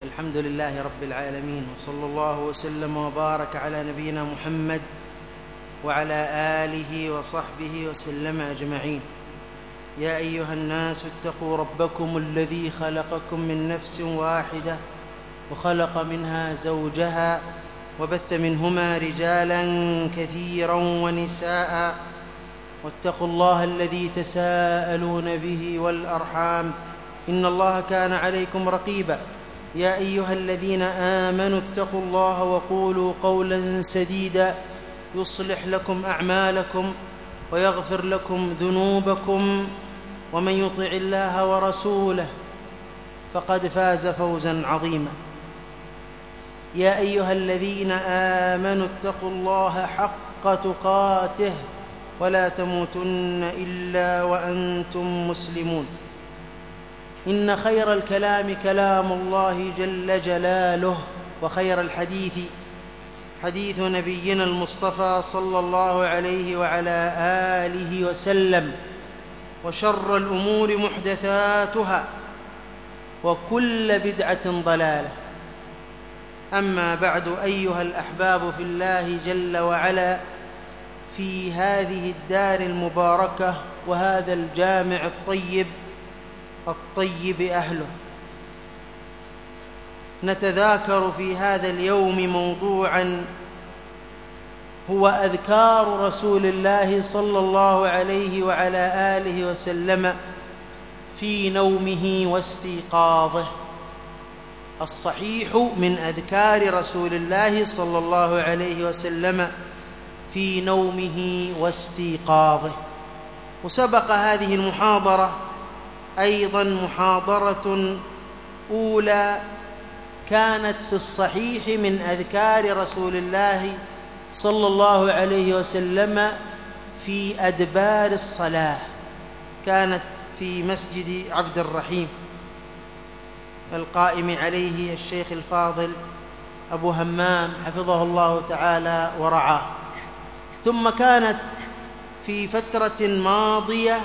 الحمد لله رب العالمين، وصلى الله وسلم وبارك على نبينا محمد وعلى آله وصحبه وسلم أجمعين. يا أيها الناس اتقوا ربكم الذي خلقكم من نفس واحدة وخلق منها زوجها وبث منهما رجالا كثيرا ونساء، واتقوا الله الذي تساءلون به والأرحام إن الله كان عليكم رقيبا. يا أيها الذين آمنوا اتقوا الله وقولوا قولا سديدا يصلح لكم أعمالكم ويغفر لكم ذنوبكم، ومن يطع الله ورسوله فقد فاز فوزا عظيما. يا أيها الذين آمنوا اتقوا الله حق تقاته ولا تموتن إلا وأنتم مسلمون. إن خير الكلام كلام الله جل جلاله، وخير الحديث حديث نبينا المصطفى صلى الله عليه وعلى آله وسلم، وشر الأمور محدثاتها وكل بدعة ضلالة. أما بعد، أيها الأحباب في الله جل وعلا، في هذه الدار المباركة وهذا الجامع الطيب أهله، نتذاكر في هذا اليوم موضوعا هو أذكار رسول الله صلى الله عليه وعلى آله وسلم في نومه واستيقاظه. الصحيح من أذكار رسول الله صلى الله عليه وسلم في نومه واستيقاظه. وسبق هذه المحاضرة أيضا محاضرة أولى كانت في الصحيح من أذكار رسول الله صلى الله عليه وسلم في أدبار الصلاة، كانت في مسجد عبد الرحيم القائم عليه الشيخ الفاضل أبو همام حفظه الله تعالى ورعاه. ثم كانت في فترة ماضية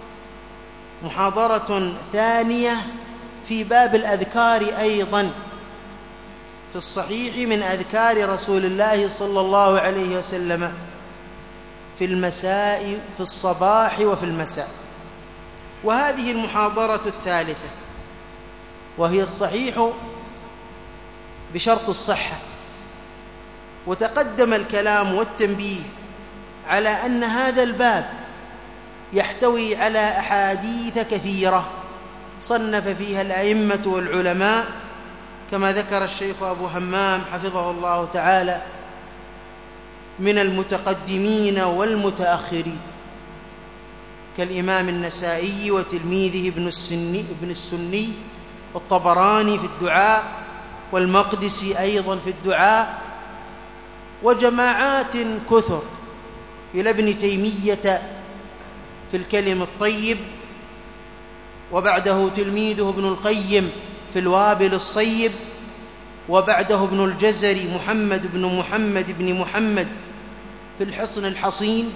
محاضرة ثانية في باب الأذكار أيضا في الصحيح من أذكار رسول الله صلى الله عليه وسلم في المساء، في الصباح وفي المساء. وهذه المحاضرة الثالثة، وهي الصحيح بشرط الصحة. وتقدم الكلام والتنبيه على أن هذا الباب يحتوي على أحاديث كثيرة صنف فيها الأئمة والعلماء، كما ذكر الشيخ أبو همام حفظه الله تعالى، من المتقدمين والمتأخرين، كالإمام النسائي وتلميذه ابن السني والطبراني في الدعاء، والمقدسي أيضا في الدعاء، وجماعات كثر، إلى ابن تيمية في الكلم الطيب، وبعده تلميذه ابن القيم في الوابل الصيب، وبعده ابن الجزري محمد بن محمد في الحصن الحصين،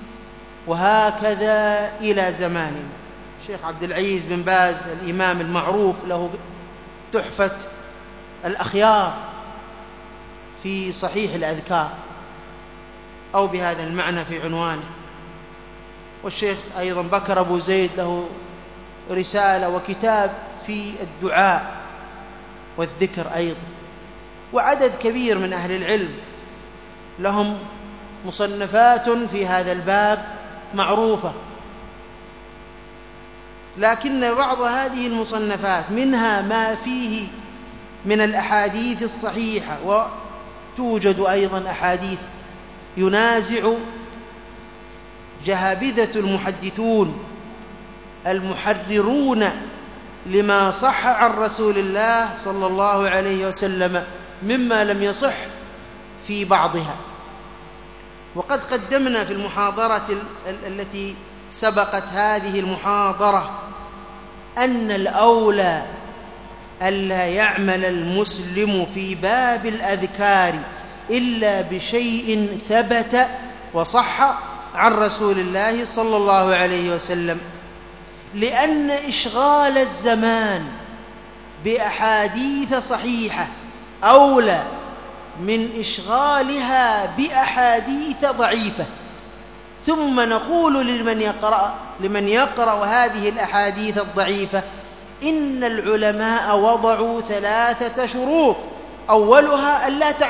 وهكذا إلى زماننا. الشيخ عبد العزيز بن باز الإمام المعروف له تحفة الأخيار في صحيح الأذكار، أو بهذا المعنى في عنوانه. والشيخ أيضا بكر أبو زيد له رسالة وكتاب في الدعاء والذكر أيضا. وعدد كبير من أهل العلم لهم مصنفات في هذا الباب معروفة، لكن بعض هذه المصنفات منها ما فيه من الأحاديث الصحيحة، وتوجد أيضا أحاديث ينازع جهابذة المحدثون المحررون لما صح عن رسول الله صلى الله عليه وسلم مما لم يصح في بعضها. وقد قدمنا في المحاضرة التي سبقت هذه المحاضرة أن الأولى ألا يعمل المسلم في باب الأذكار إلا بشيء ثبت وصح عن رسول الله صلى الله عليه وسلم، لأن إشغال الزمان بأحاديث صحيحة أولى من إشغالها بأحاديث ضعيفة. ثم نقول لمن يقرأ هذه الأحاديث الضعيفة إن العلماء وضعوا 3 شروط، أولها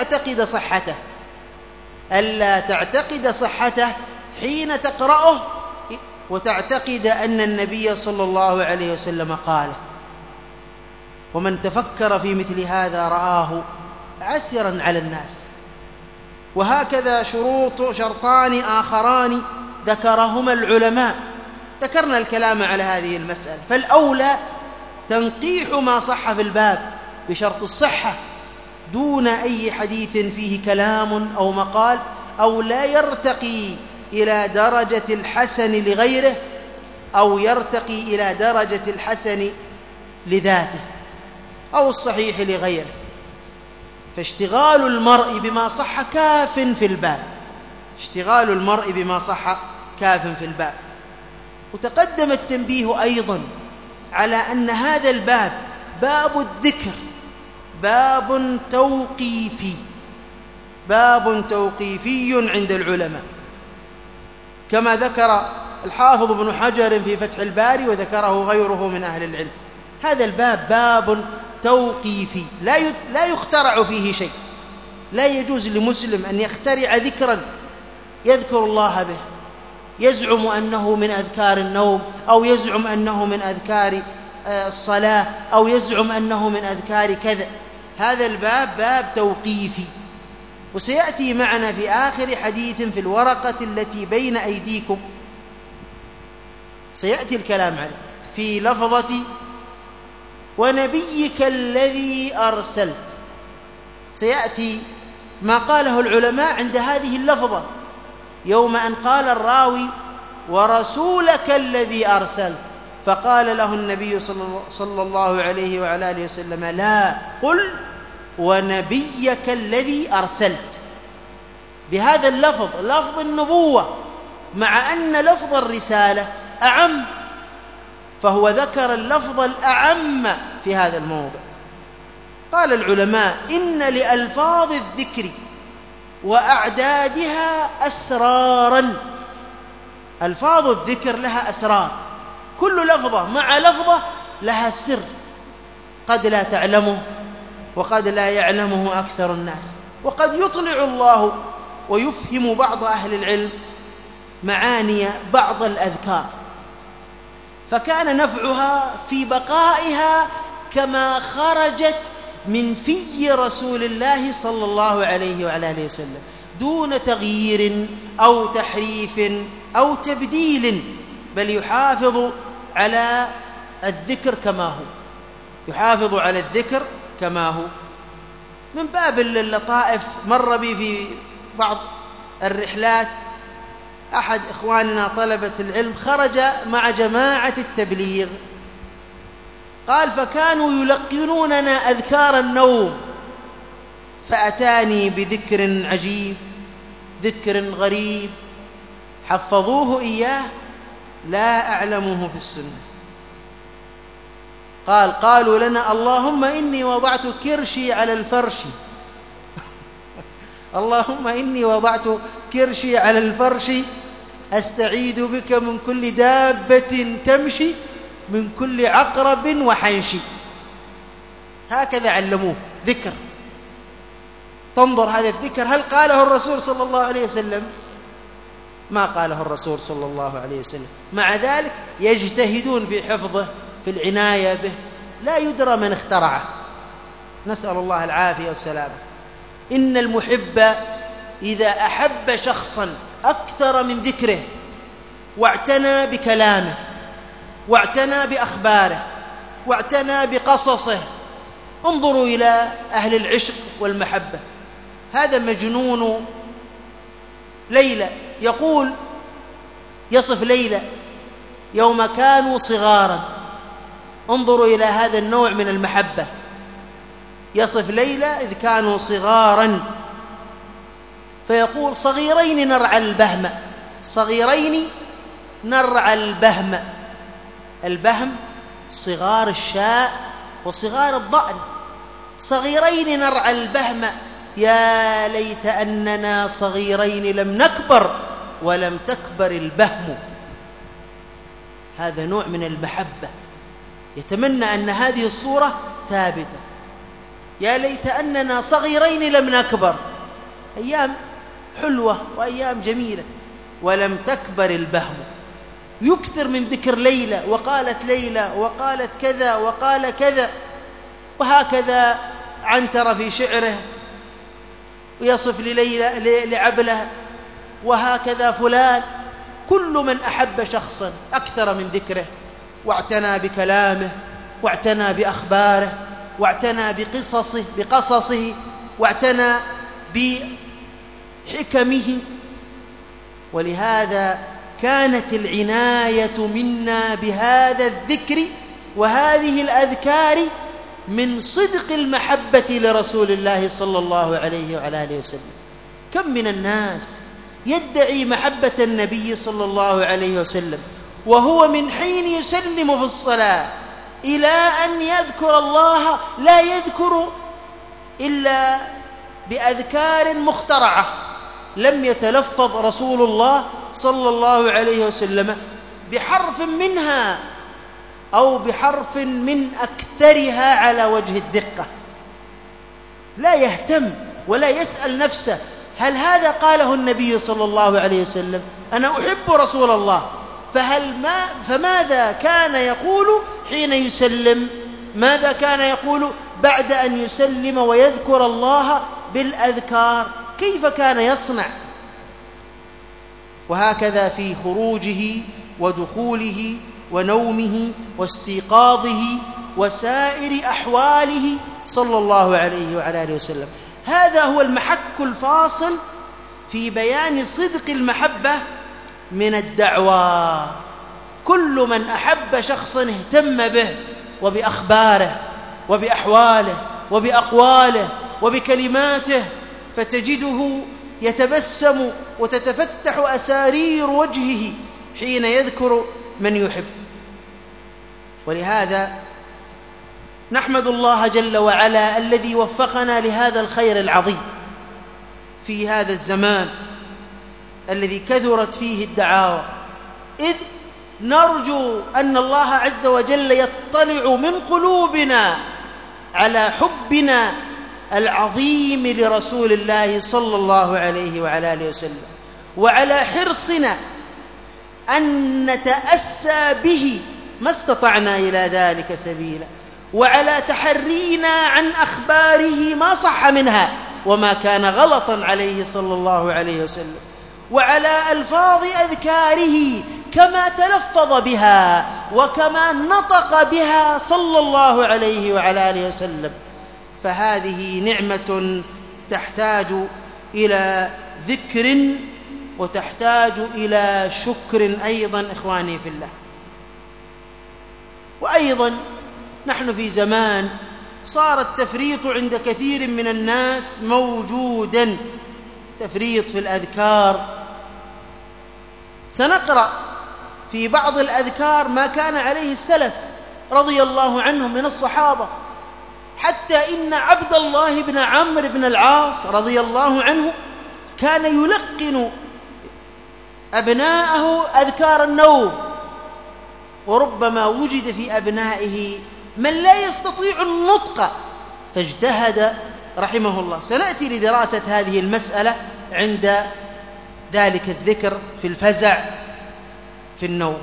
ألا تعتقد صحته حين تقرأه، وتعتقد أن النبي صلى الله عليه وسلم قاله. ومن تفكر في مثل هذا رآه عسرا على الناس. وهكذا شرطان آخران ذكرهما العلماء، ذكرنا الكلام على هذه المسألة. فالأولى تنقيح ما صح في الباب بشرط الصحة دون أي حديث فيه كلام أو مقال أو لا يرتقي إلى درجة الحسن لغيره أو يرتقي إلى درجة الحسن لذاته أو الصحيح لغيره. فاشتغال المرء بما صح كاف في الباب. وتقدم التنبيه أيضا على أن هذا الباب باب الذكر باب توقيفي عند العلماء، كما ذكر الحافظ ابن حجر في فتح الباري وذكره غيره من أهل العلم. هذا الباب باب توقيفي لا يخترع فيه شيء. لا يجوز لمسلم أن يخترع ذكرا يذكر الله به يزعم أنه من أذكار النوم أو يزعم أنه من أذكار الصلاة أو يزعم أنه من أذكار كذا. هذا الباب باب توقيفي، وسيأتي معنا في آخر حديث في الورقة التي بين أيديكم سيأتي الكلام عليه في لفظة ونبيك الذي أرسلت. سيأتي ما قاله العلماء عند هذه اللفظة يوم أن قال الراوي ورسولك الذي أرسلت، فقال له النبي صلى الله عليه وعلى آله وسلم لا، قل ونبيك الذي أرسلت، بهذا اللفظ لفظ النبوة، مع أن لفظ الرسالة أعم، فهو ذكر اللفظ الأعم في هذا الموضع. قال العلماء إن لألفاظ الذكر وأعدادها أسرارا. ألفاظ الذكر لها أسرار، كل لفظة مع لفظة لها سر قد لا تعلمه وقد لا يعلمه أكثر الناس، وقد يطلع الله ويفهم بعض أهل العلم معاني بعض الأذكار، فكان نفعها في بقائها كما خرجت من في رسول الله صلى الله عليه وعلى آله وسلم دون تغيير أو تحريف أو تبديل، بل يحافظ على الذكر كما هو. من باب اللطائف مر بي في بعض الرحلات أحد إخواننا طلبة العلم خرج مع جماعة التبليغ، قال فكانوا يلقنوننا أذكار النوم، فأتاني بذكر عجيب، ذكر غريب حفظوه إياه لا أعلمه في السنة. قالوا لنا اللهم إني وضعت كرشي على الفرش اللهم إني وضعت كرشي على الفرش أستعيذ بك من كل دابة تمشي من كل عقرب وحنشي. هكذا علموه ذكر. تنظر هذا الذكر هل قاله الرسول صلى الله عليه وسلم؟ ما قاله الرسول صلى الله عليه وسلم، مع ذلك يجتهدون في حفظه في العناية به، لا يدرى من اخترعه، نسأل الله العافية والسلامة. إن المحب إذا أحب شخصا أكثر من ذكره واعتنى بكلامه واعتنى بأخباره واعتنى بقصصه، انظروا إلى أهل العشق والمحبة. هذا مجنون ليلى يصف ليلى يوم كانوا صغارا، انظروا إلى هذا النوع من المحبة، يصف ليلى إذ كانوا صغارا فيقول صغيرين نرعى البهم. البهم صغار الشاء وصغار الضأن، صغيرين نرعى البهم، يا ليت أننا صغيرين لم نكبر ولم تكبر البهم. هذا نوع من المحبة، يتمنى أن هذه الصورة ثابتة. يا ليت أننا صغيرين لم نكبر، أيام حلوة وأيام جميلة، ولم تكبر البهم. يكثر من ذكر ليلى، وقالت ليلى وقالت كذا وقال كذا، وهكذا عنتر في شعره ويصف لليلى لعبله، وهكذا فلان. كل من أحب شخصا أكثر من ذكره، واعتنى بكلامه، واعتنى بأخباره، واعتنى بقصصه، واعتنى بحكمه. ولهذا كانت العناية منا بهذا الذكر وهذه الأذكار من صدق المحبة لرسول الله صلى الله عليه وعلى آله وسلم. كم من الناس يدعي محبة النبي صلى الله عليه وسلم، وهو من حين يسلم في الصلاة إلى أن يذكر الله لا يذكر إلا بأذكار مخترعة، لم يتلفظ رسول الله صلى الله عليه وسلم بحرف منها أو بحرف من أكثرها على وجه الدقة. لا يهتم ولا يسأل نفسه هل هذا قاله النبي صلى الله عليه وسلم؟ أنا أحب رسول الله، فماذا كان يقول حين يسلم؟ ماذا كان يقول بعد أن يسلم ويذكر الله بالأذكار؟ كيف كان يصنع؟ وهكذا في خروجه ودخوله ونومه واستيقاظه وسائر أحواله صلى الله عليه وعلى آله وسلم. هذا هو المحك الفاصل في بيان صدق المحبة من الدعوى. كل من أحب شخصا اهتم به وبأخباره وبأحواله وبأقواله وبكلماته، فتجده يتبسم وتتفتح أسارير وجهه حين يذكر من يحب. ولهذا نحمد الله جل وعلا الذي وفقنا لهذا الخير العظيم في هذا الزمان الذي كثرت فيه الدعاوى، إذ نرجو أن الله عز وجل يطلع من قلوبنا على حبنا العظيم لرسول الله صلى الله عليه وعلى آله وسلم، وعلى حرصنا أن نتأسى به ما استطعنا إلى ذلك سبيلا، وعلى تحرينا عن أخباره ما صح منها وما كان غلطا عليه صلى الله عليه وسلم، وعلى ألفاظ أذكاره كما تلفظ بها وكما نطق بها صلى الله عليه وعلى آله وسلم. فهذه نعمة تحتاج إلى ذكر وتحتاج إلى شكر أيضا إخواني في الله. وأيضا نحن في زمان صار التفريط عند كثير من الناس موجودا، تفريط في الأذكار. سنقرأ في بعض الأذكار ما كان عليه السلف رضي الله عنهم من الصحابة، حتى إن عبد الله بن عمرو بن العاص رضي الله عنه كان يلقن أبناءه أذكار النوم، وربما وجد في أبنائه من لا يستطيع النطق فاجتهد رحمه الله. سنأتي لدراسة هذه المسألة عند ذلك الذكر في الفزع في النوم،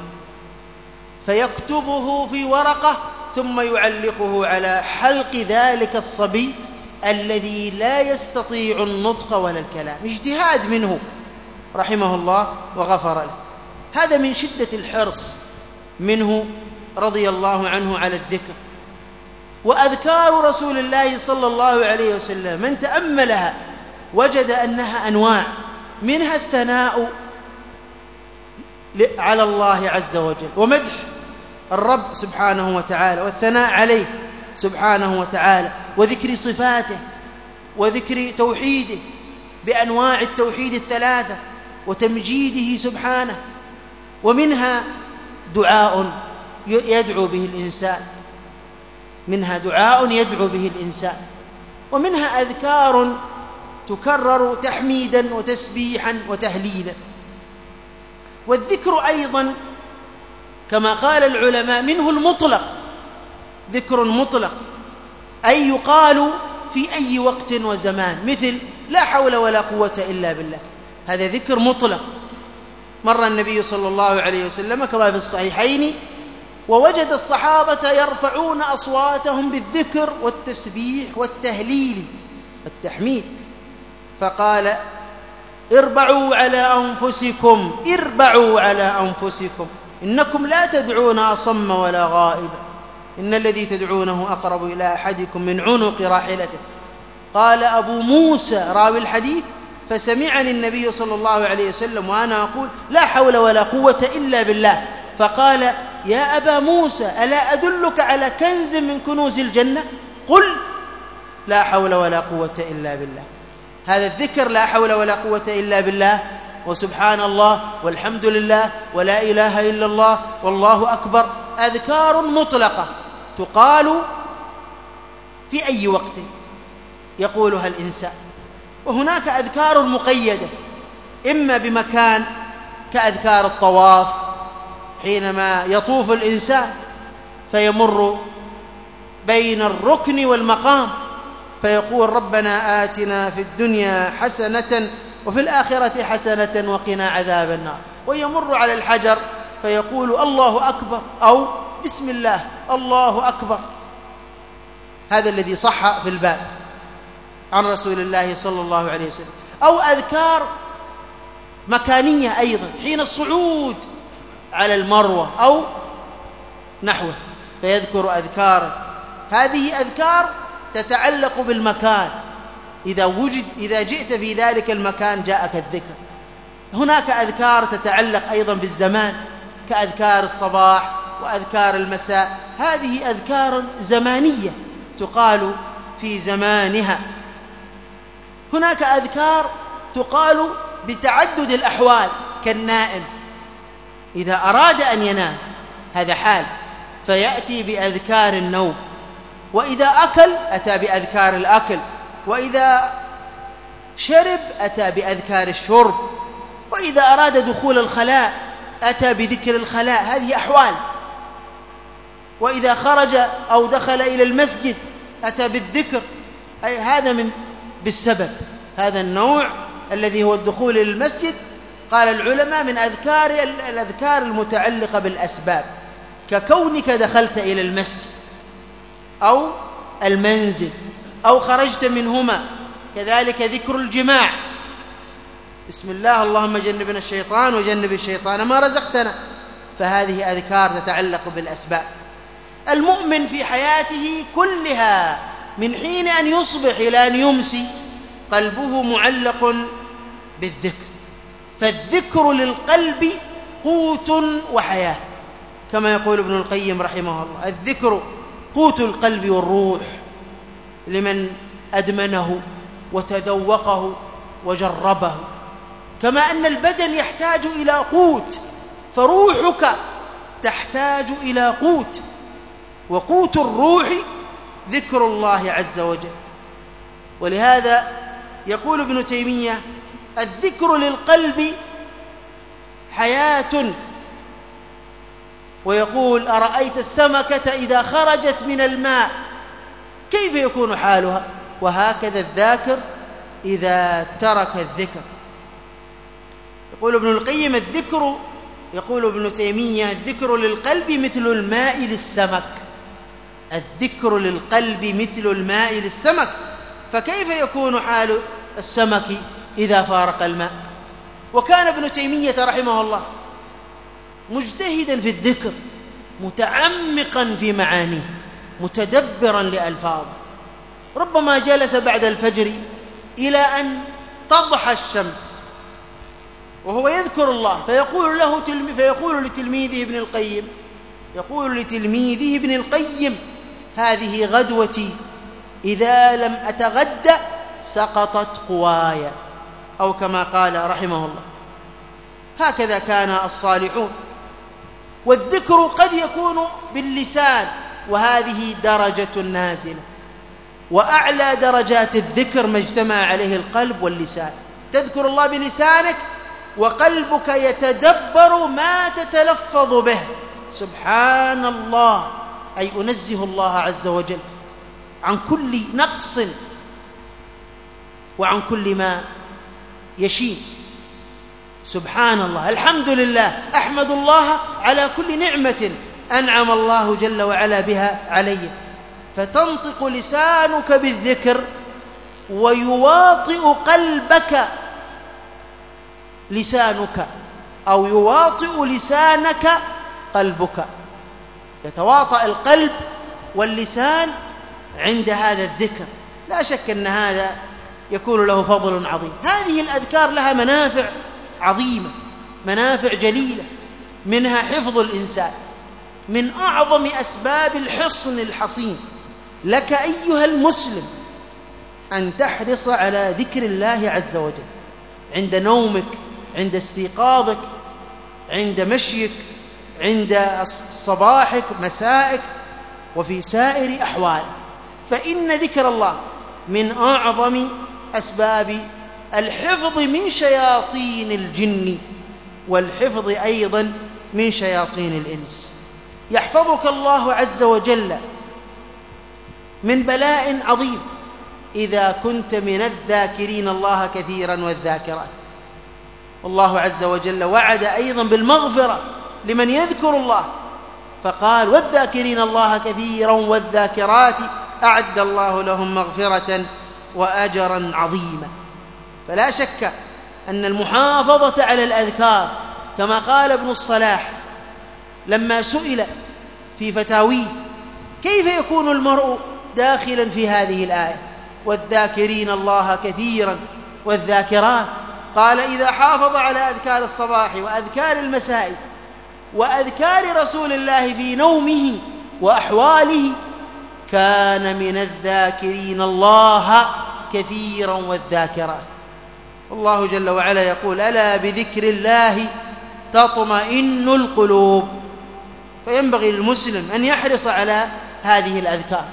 فيكتبه في ورقة ثم يعلقه على حلق ذلك الصبي الذي لا يستطيع النطق ولا الكلام، اجتهاد منه رحمه الله وغفر له. هذا من شدة الحرص منه رضي الله عنه على الذكر. وأذكار رسول الله صلى الله عليه وسلم من تأملها وجد أنها أنواع، منها الثناء على الله عز وجل ومدح الرب سبحانه وتعالى والثناء عليه سبحانه وتعالى، وذكر صفاته وذكر توحيده بأنواع التوحيد الثلاثة وتمجيده سبحانه. ومنها دعاء يدعو به الإنسان منها دعاء يدعو به الإنسان، ومنها أذكار تكرر تحميدا وتسبيحا وتهليلا. والذكر أيضا كما قال العلماء منه المطلق، ذكر مطلق أي يقال في أي وقت وزمان، مثل لا حول ولا قوة إلا بالله، هذا ذكر مطلق. مر النبي صلى الله عليه وسلم كما في الصحيحين ووجد الصحابة يرفعون أصواتهم بالذكر والتسبيح والتهليل والتحميد، فقال اربعوا على أنفسكم، اربعوا على أنفسكم، إنكم لا تدعون أصم ولا غائبا، إن الذي تدعونه أقرب إلى أحدكم من عنق راحلته. قال أبو موسى راوي الحديث فسمعني النبي صلى الله عليه وسلم وأنا أقول لا حول ولا قوة إلا بالله، فقال يا أبا موسى ألا أدلك على كنز من كنوز الجنة؟ قل لا حول ولا قوة إلا بالله. هذا الذكر لا حول ولا قوة إلا بالله وسبحان الله والحمد لله ولا إله إلا الله والله أكبر، أذكار مطلقة تقال في أي وقت يقولها الإنسان. وهناك أذكار مقيدة إما بمكان كأذكار الطواف، حينما يطوف الإنسان فيمر بين الركن والمقام فيقول ربنا آتنا في الدنيا حسنة وفي الآخرة حسنة وقنا عذاب النار، ويمر على الحجر فيقول الله أكبر أو بسم الله الله أكبر. هذا الذي صح في الباب عن رسول الله صلى الله عليه وسلم. أو أذكار مكانية أيضا حين الصعود على المروة أو نحوه فيذكر أذكار، هذه أذكار تتعلق بالمكان، إذا جئت في ذلك المكان جاءك الذكر. هناك أذكار تتعلق أيضا بالزمان كأذكار الصباح وأذكار المساء، هذه أذكار زمانية تقال في زمانها. هناك أذكار تقال بتعدد الأحوال كالنائم إذا أراد أن ينام هذا حال فيأتي بأذكار النوم، وإذا أكل أتى بأذكار الأكل، وإذا شرب أتى بأذكار الشرب، وإذا أراد دخول الخلاء أتى بذكر الخلاء، هذه أحوال. وإذا خرج أو دخل إلى المسجد أتى بالذكر، أي هذا بالسبب. هذا النوع الذي هو الدخول إلى المسجد قال العلماء من الأذكار المتعلقة بالأسباب، ككونك دخلت إلى المسجد أو المنزل أو خرجت منهما. كذلك ذكر الجماع، بسم الله اللهم جنبنا الشيطان وجنب الشيطان ما رزقتنا، فهذه أذكار تتعلق بالأسباب. المؤمن في حياته كلها من حين أن يصبح إلى أن يمسي قلبه معلق بالذكر، فالذكر للقلب قوت وحياة، كما يقول ابن القيم رحمه الله الذكر قوت القلب والروح لمن أدمنه وتذوقه وجربه، كما أن البدن يحتاج إلى قوت فروحك تحتاج إلى قوت، وقوت الروح ذكر الله عز وجل. ولهذا يقول ابن تيمية الذكر للقلب حياة، ويقول أرأيت السمكة إذا خرجت من الماء كيف يكون حالها، وهكذا الذاكر إذا ترك الذكر. يقول ابن القيم الذكر، يقول ابن تيمية الذكر للقلب مثل الماء للسمك، الذكر للقلب مثل الماء للسمك، فكيف يكون حال السمك إذا فارق الماء؟ وكان ابن تيمية رحمه الله مجتهدا في الذكر متعمقا في معانيه متدبرا لألفاظه، ربما جلس بعد الفجر إلى أن تضحى الشمس وهو يذكر الله، فيقول لتلميذه ابن القيم، يقول لتلميذه ابن القيم هذه غدوتي إذا لم أتغدى سقطت قواي، أو كما قال رحمه الله. هكذا كان الصالحون. والذكر قد يكون باللسان وهذه درجة نازلة. وأعلى درجات الذكر ما اجتمع عليه القلب واللسان. تذكر الله بلسانك وقلبك يتدبر ما تتلفظ به. سبحان الله، أي أنزه الله عز وجل عن كل نقص وعن كل ما يشين. سبحان الله، الحمد لله، أحمد الله على كل نعمة أنعم الله جل وعلا بها علي. فتنطق لسانك بالذكر ويواطئ قلبك لسانك، أو يواطئ لسانك قلبك. يتواطأ القلب واللسان عند هذا الذكر. لا شك أن هذا يكون له فضل عظيم. هذه الأذكار لها منافع عظيمة، منافع جليلة، منها حفظ الإنسان. من أعظم أسباب الحصن الحصين لك أيها المسلم أن تحرص على ذكر الله عز وجل عند نومك، عند استيقاظك، عند مشيك، عند صباحك، مسائك، وفي سائر أحوالك. فإن ذكر الله من أعظم أسباب الحفظ من شياطين الجن، والحفظ أيضا من شياطين الإنس. يحفظك الله عز وجل من بلاء عظيم إذا كنت من الذاكرين الله كثيرا والذاكرات. والله عز وجل وعد أيضا بالمغفرة لمن يذكر الله، فقال: والذاكرين الله كثيرا والذاكرات أعد الله لهم مغفرة وأجرا عظيما. فلا شك أن المحافظة على الأذكار، كما قال ابن الصلاح لما سئل في فتاويه كيف يكون المرء داخلا في هذه الآية والذاكرين الله كثيرا والذاكرات، قال: إذا حافظ على أذكار الصباح وأذكار المساء وأذكار رسول الله في نومه وأحواله كان من الذاكرين الله كثيرا والذاكرات. الله جل وعلا يقول: ألا بذكر الله تطمئن القلوب. فينبغي للمسلم أن يحرص على هذه الأذكار،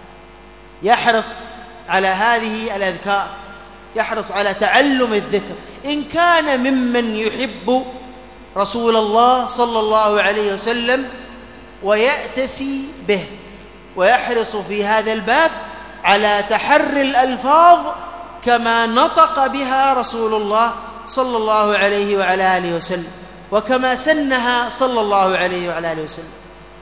يحرص على هذه الأذكار، يحرص على تعلم الذكر. إن كان ممن يحب رسول الله صلى الله عليه وسلم ويأتسي به، ويحرص في هذا الباب على تحري الألفاظ كما نطق بها رسول الله صلى الله عليه وعلى آله وسلم، وكما سنها صلى الله عليه وعلى آله وسلم.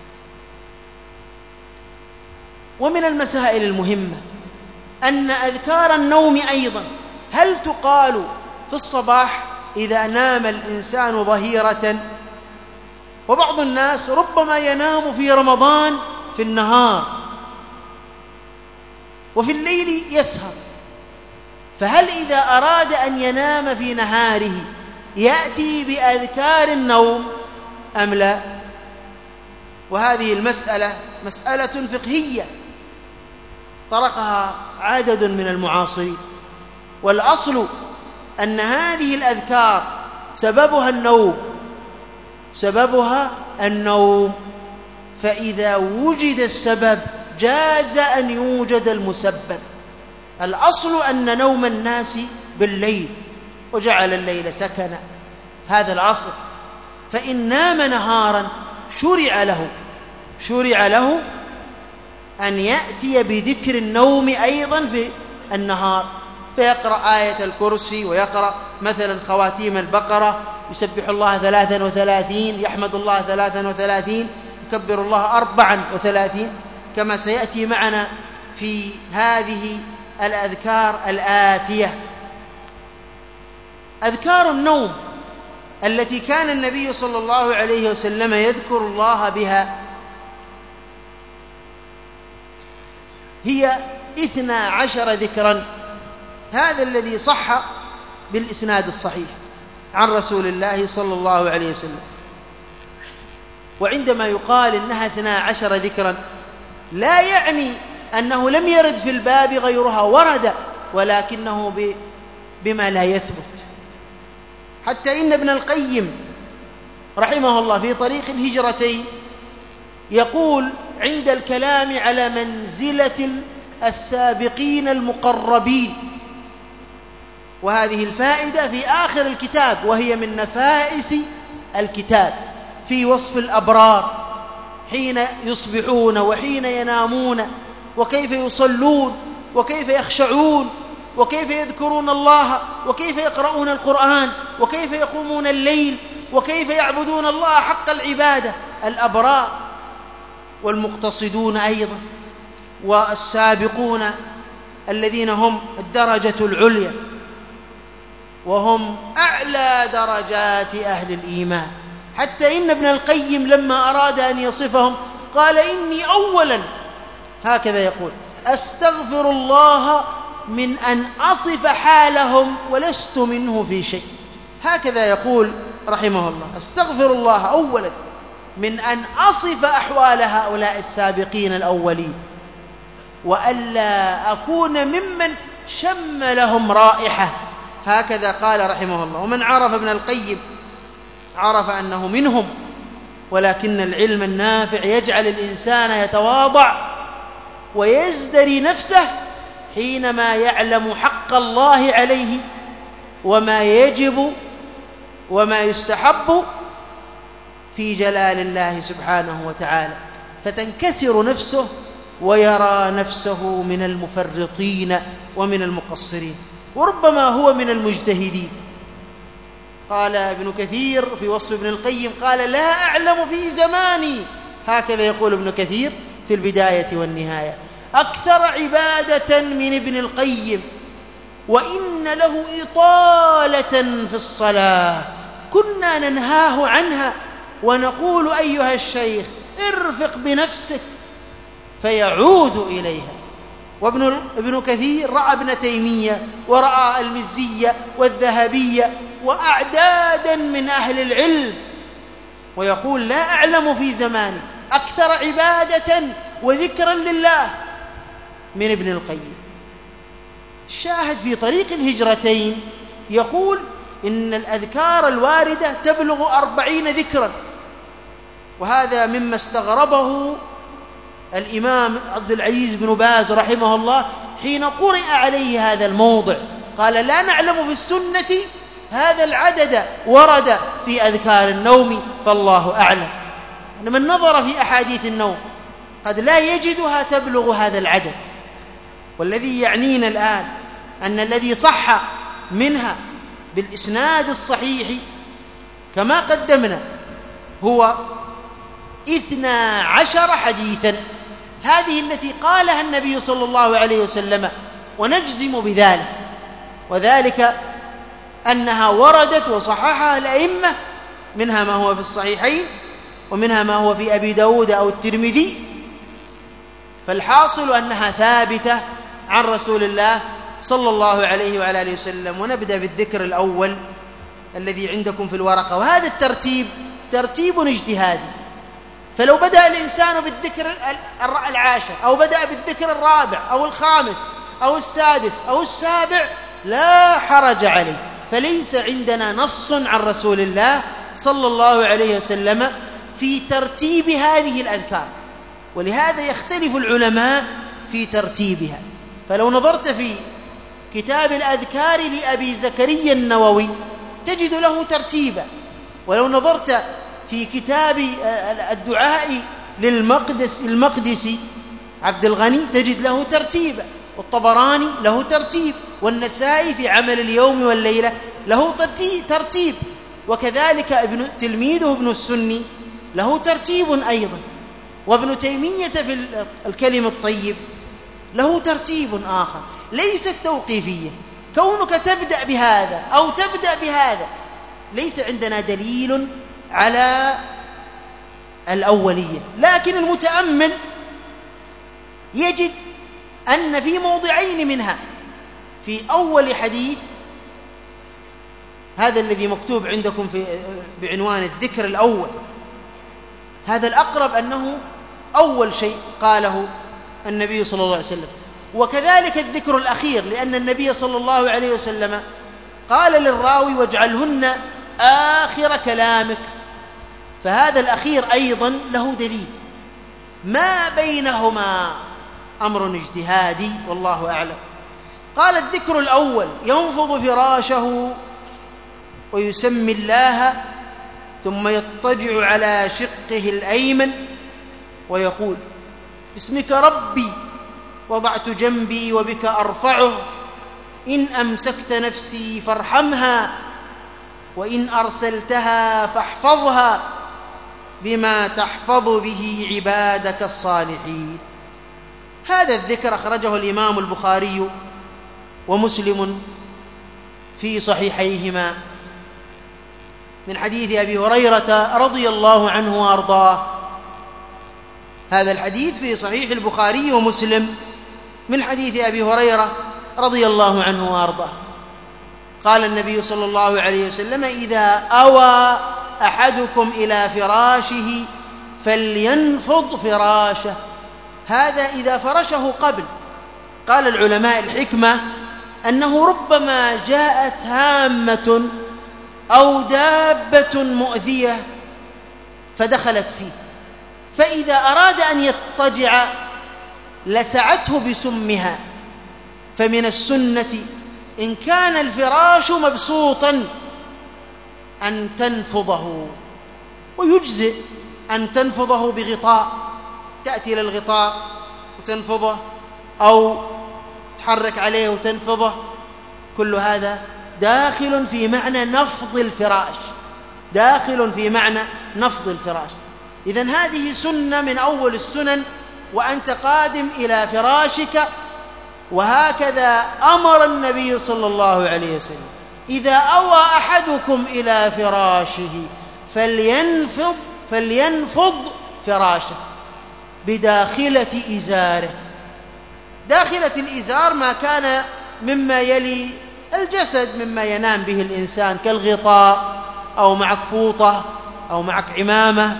ومن المسائل المهمة أن أذكار النوم أيضا هل تقال في الصباح إذا نام الإنسان ظهيرة؟ وبعض الناس ربما ينام في رمضان في النهار وفي الليل يسهر، فهل إذا أراد أن ينام في نهاره يأتي بأذكار النوم أم لا؟ وهذه المسألة مسألة فقهية طرقها عدد من المعاصرين. والأصل أن هذه الأذكار سببها النوم، فإذا وجد السبب جاز أن يوجد المسبب. الأصل أن نوم الناس بالليل وجعل الليل سكنا، هذا الأصل. فإن نام نهارا شرع له أن يأتي بذكر النوم أيضا في النهار، فيقرأ آية الكرسي، ويقرأ مثلا خواتيم البقرة، يسبح الله 33، يحمد الله 33، يكبر الله 34، كما سيأتي معنا في هذه الأذكار الآتية. أذكار النوم التي كان النبي صلى الله عليه وسلم يذكر الله بها هي 12 ذكرا، هذا الذي صح بالإسناد الصحيح عن رسول الله صلى الله عليه وسلم. وعندما يقال إنها 12 ذكرا لا يعني أنه لم يرد في الباب غيرها، ورد، ولكنه بما لا يثبت. حتى إن ابن القيم رحمه الله في طريق الهجرتين يقول عند الكلام على منزلة السابقين المقربين. وهذه الفائدة في آخر الكتاب، وهي من نفائس الكتاب في وصف الأبرار حين يصبحون وحين ينامون، وكيف يصلون وكيف يخشعون وكيف يذكرون الله وكيف يقرؤون القرآن وكيف يقومون الليل وكيف يعبدون الله حق العبادة. الأبرار والمقتصدون أيضا، والسابقون الذين هم الدرجة العليا، وهم أعلى درجات أهل الإيمان. حتى إن ابن القيم لما أراد أن يصفهم قال: إني أولا، هكذا يقول، أستغفر الله من أن أصف حالهم ولست منه في شيء. هكذا يقول رحمه الله: أستغفر الله أولا من أن أصف أحوال هؤلاء السابقين الأولين، وألا أكون ممن شم لهم رائحة. هكذا قال رحمه الله. ومن عرف ابن القيم عرف أنه منهم، ولكن العلم النافع يجعل الإنسان يتواضع ويزدري نفسه حينما يعلم حق الله عليه وما يجب وما يستحب في جلال الله سبحانه وتعالى، فتنكسر نفسه ويرى نفسه من المفرطين ومن المقصرين، وربما هو من المجتهدين. قال ابن كثير في وصف ابن القيم، قال: لا أعلم في زماني، هكذا يقول ابن كثير في البداية والنهاية، أكثر عبادة من ابن القيم، وإن له إطالة في الصلاة كنا ننهاه عنها ونقول: أيها الشيخ ارفق بنفسك، فيعود إليها. وابن كثير رأى ابن تيمية ورأى المزية والذهبية وأعدادا من أهل العلم، ويقول: لا أعلم في زماني أكثر عبادة وذكرا لله من ابن القيم. الشاهد في طريق الهجرتين يقول إن الأذكار الواردة تبلغ 40 ذكرا، وهذا مما استغربه الإمام عبد العزيز بن باز رحمه الله حين قرئ عليه هذا الموضع، قال: لا نعلم في السنة هذا العدد ورد في أذكار النوم، فالله أعلم. من نظر في أحاديث النوم قد لا يجدها تبلغ هذا العدد. والذي يعنينا الآن أن الذي صح منها بالإسناد الصحيح كما قدمنا هو 12 حديثا، هذه التي قالها النبي صلى الله عليه وسلم، ونجزم بذلك، وذلك أنها وردت وصححها الأئمة، منها ما هو في الصحيحين ومنها ما هو في أبي داود أو الترمذي، فالحاصل أنها ثابتة عن رسول الله صلى الله عليه وعلى آله وسلم. ونبدأ بالذكر الأول الذي عندكم في الورقة، وهذا الترتيب ترتيب اجتهادي، فلو بدأ الإنسان بالذكر العاشر أو بدأ بالذكر الرابع أو الخامس أو السادس أو السابع لا حرج عليه، فليس عندنا نص عن رسول الله صلى الله عليه وسلم في ترتيب هذه الأذكار، ولهذا يختلف العلماء في ترتيبها. فلو نظرت في كتاب الأذكار لأبي زكريا النووي تجد له ترتيبا، ولو نظرت في كتاب الدعاء المقدسي عبد الغني تجد له ترتيبا، والطبراني له ترتيب، والنسائي في عمل اليوم والليلة له ترتيب، وكذلك تلميذه ابن السني له ترتيب أيضا، وابن تيمية في الكلم الطيب له ترتيب آخر، ليست توقيفية. كونك تبدأ بهذا أو تبدأ بهذا ليس عندنا دليل على الأولية، لكن المتأمل يجد أن في موضعين منها، في أول حديث هذا الذي مكتوب عندكم بعنوان الذكر الأول، هذا الأقرب أنه أول شيء قاله النبي صلى الله عليه وسلم، وكذلك الذكر الأخير، لأن النبي صلى الله عليه وسلم قال للراوي: واجعلهن آخر كلامك، فهذا الأخير أيضا له دليل. ما بينهما أمر اجتهادي والله أعلم. قال: الذكر الأول: ينفض فراشه ويسمي الله، ثم يضطجع على شقه الأيمن ويقول: باسمك ربي وضعت جنبي وبك أرفعه، إن أمسكت نفسي فارحمها، وإن أرسلتها فاحفظها، بما تحفظ به عبادك الصالحين. هذا الذكر أخرجه الإمام البخاري ومسلم في صحيحيهما من حديث أبي هريرة رضي الله عنه وأرضاه. هذا الحديث في صحيح البخاري ومسلم من حديث أبي هريرة رضي الله عنه وأرضاه. قال النبي صلى الله عليه وسلم: إذا أوى أحدكم إلى فراشه فلينفض فراشه. هذا إذا فرشه قبل. قال العلماء الحكمة أنه ربما جاءت هامة أو دابة مؤذية فدخلت فيه، فإذا أراد أن يضطجع لسعته بسمها. فمن السنة إن كان الفراش مبسوطا أن تنفضه، ويجزئ أن تنفضه بغطاء، تأتي إلى الغطاء وتنفضه، أو تحرك عليه وتنفضه. كل هذا داخل في معنى نفض الفراش، داخل في معنى نفض الفراش. إذن هذه سنة من أول السنن وأنت قادم إلى فراشك. وهكذا أمر النبي صلى الله عليه وسلم: إذا أوى أحدكم إلى فراشه فلينفض فراشه بداخلة إزاره. داخلة الإزار ما كان مما يلي الجسد، مما ينام به الإنسان، كالغطاء أو معك فوطة أو معك عمامة،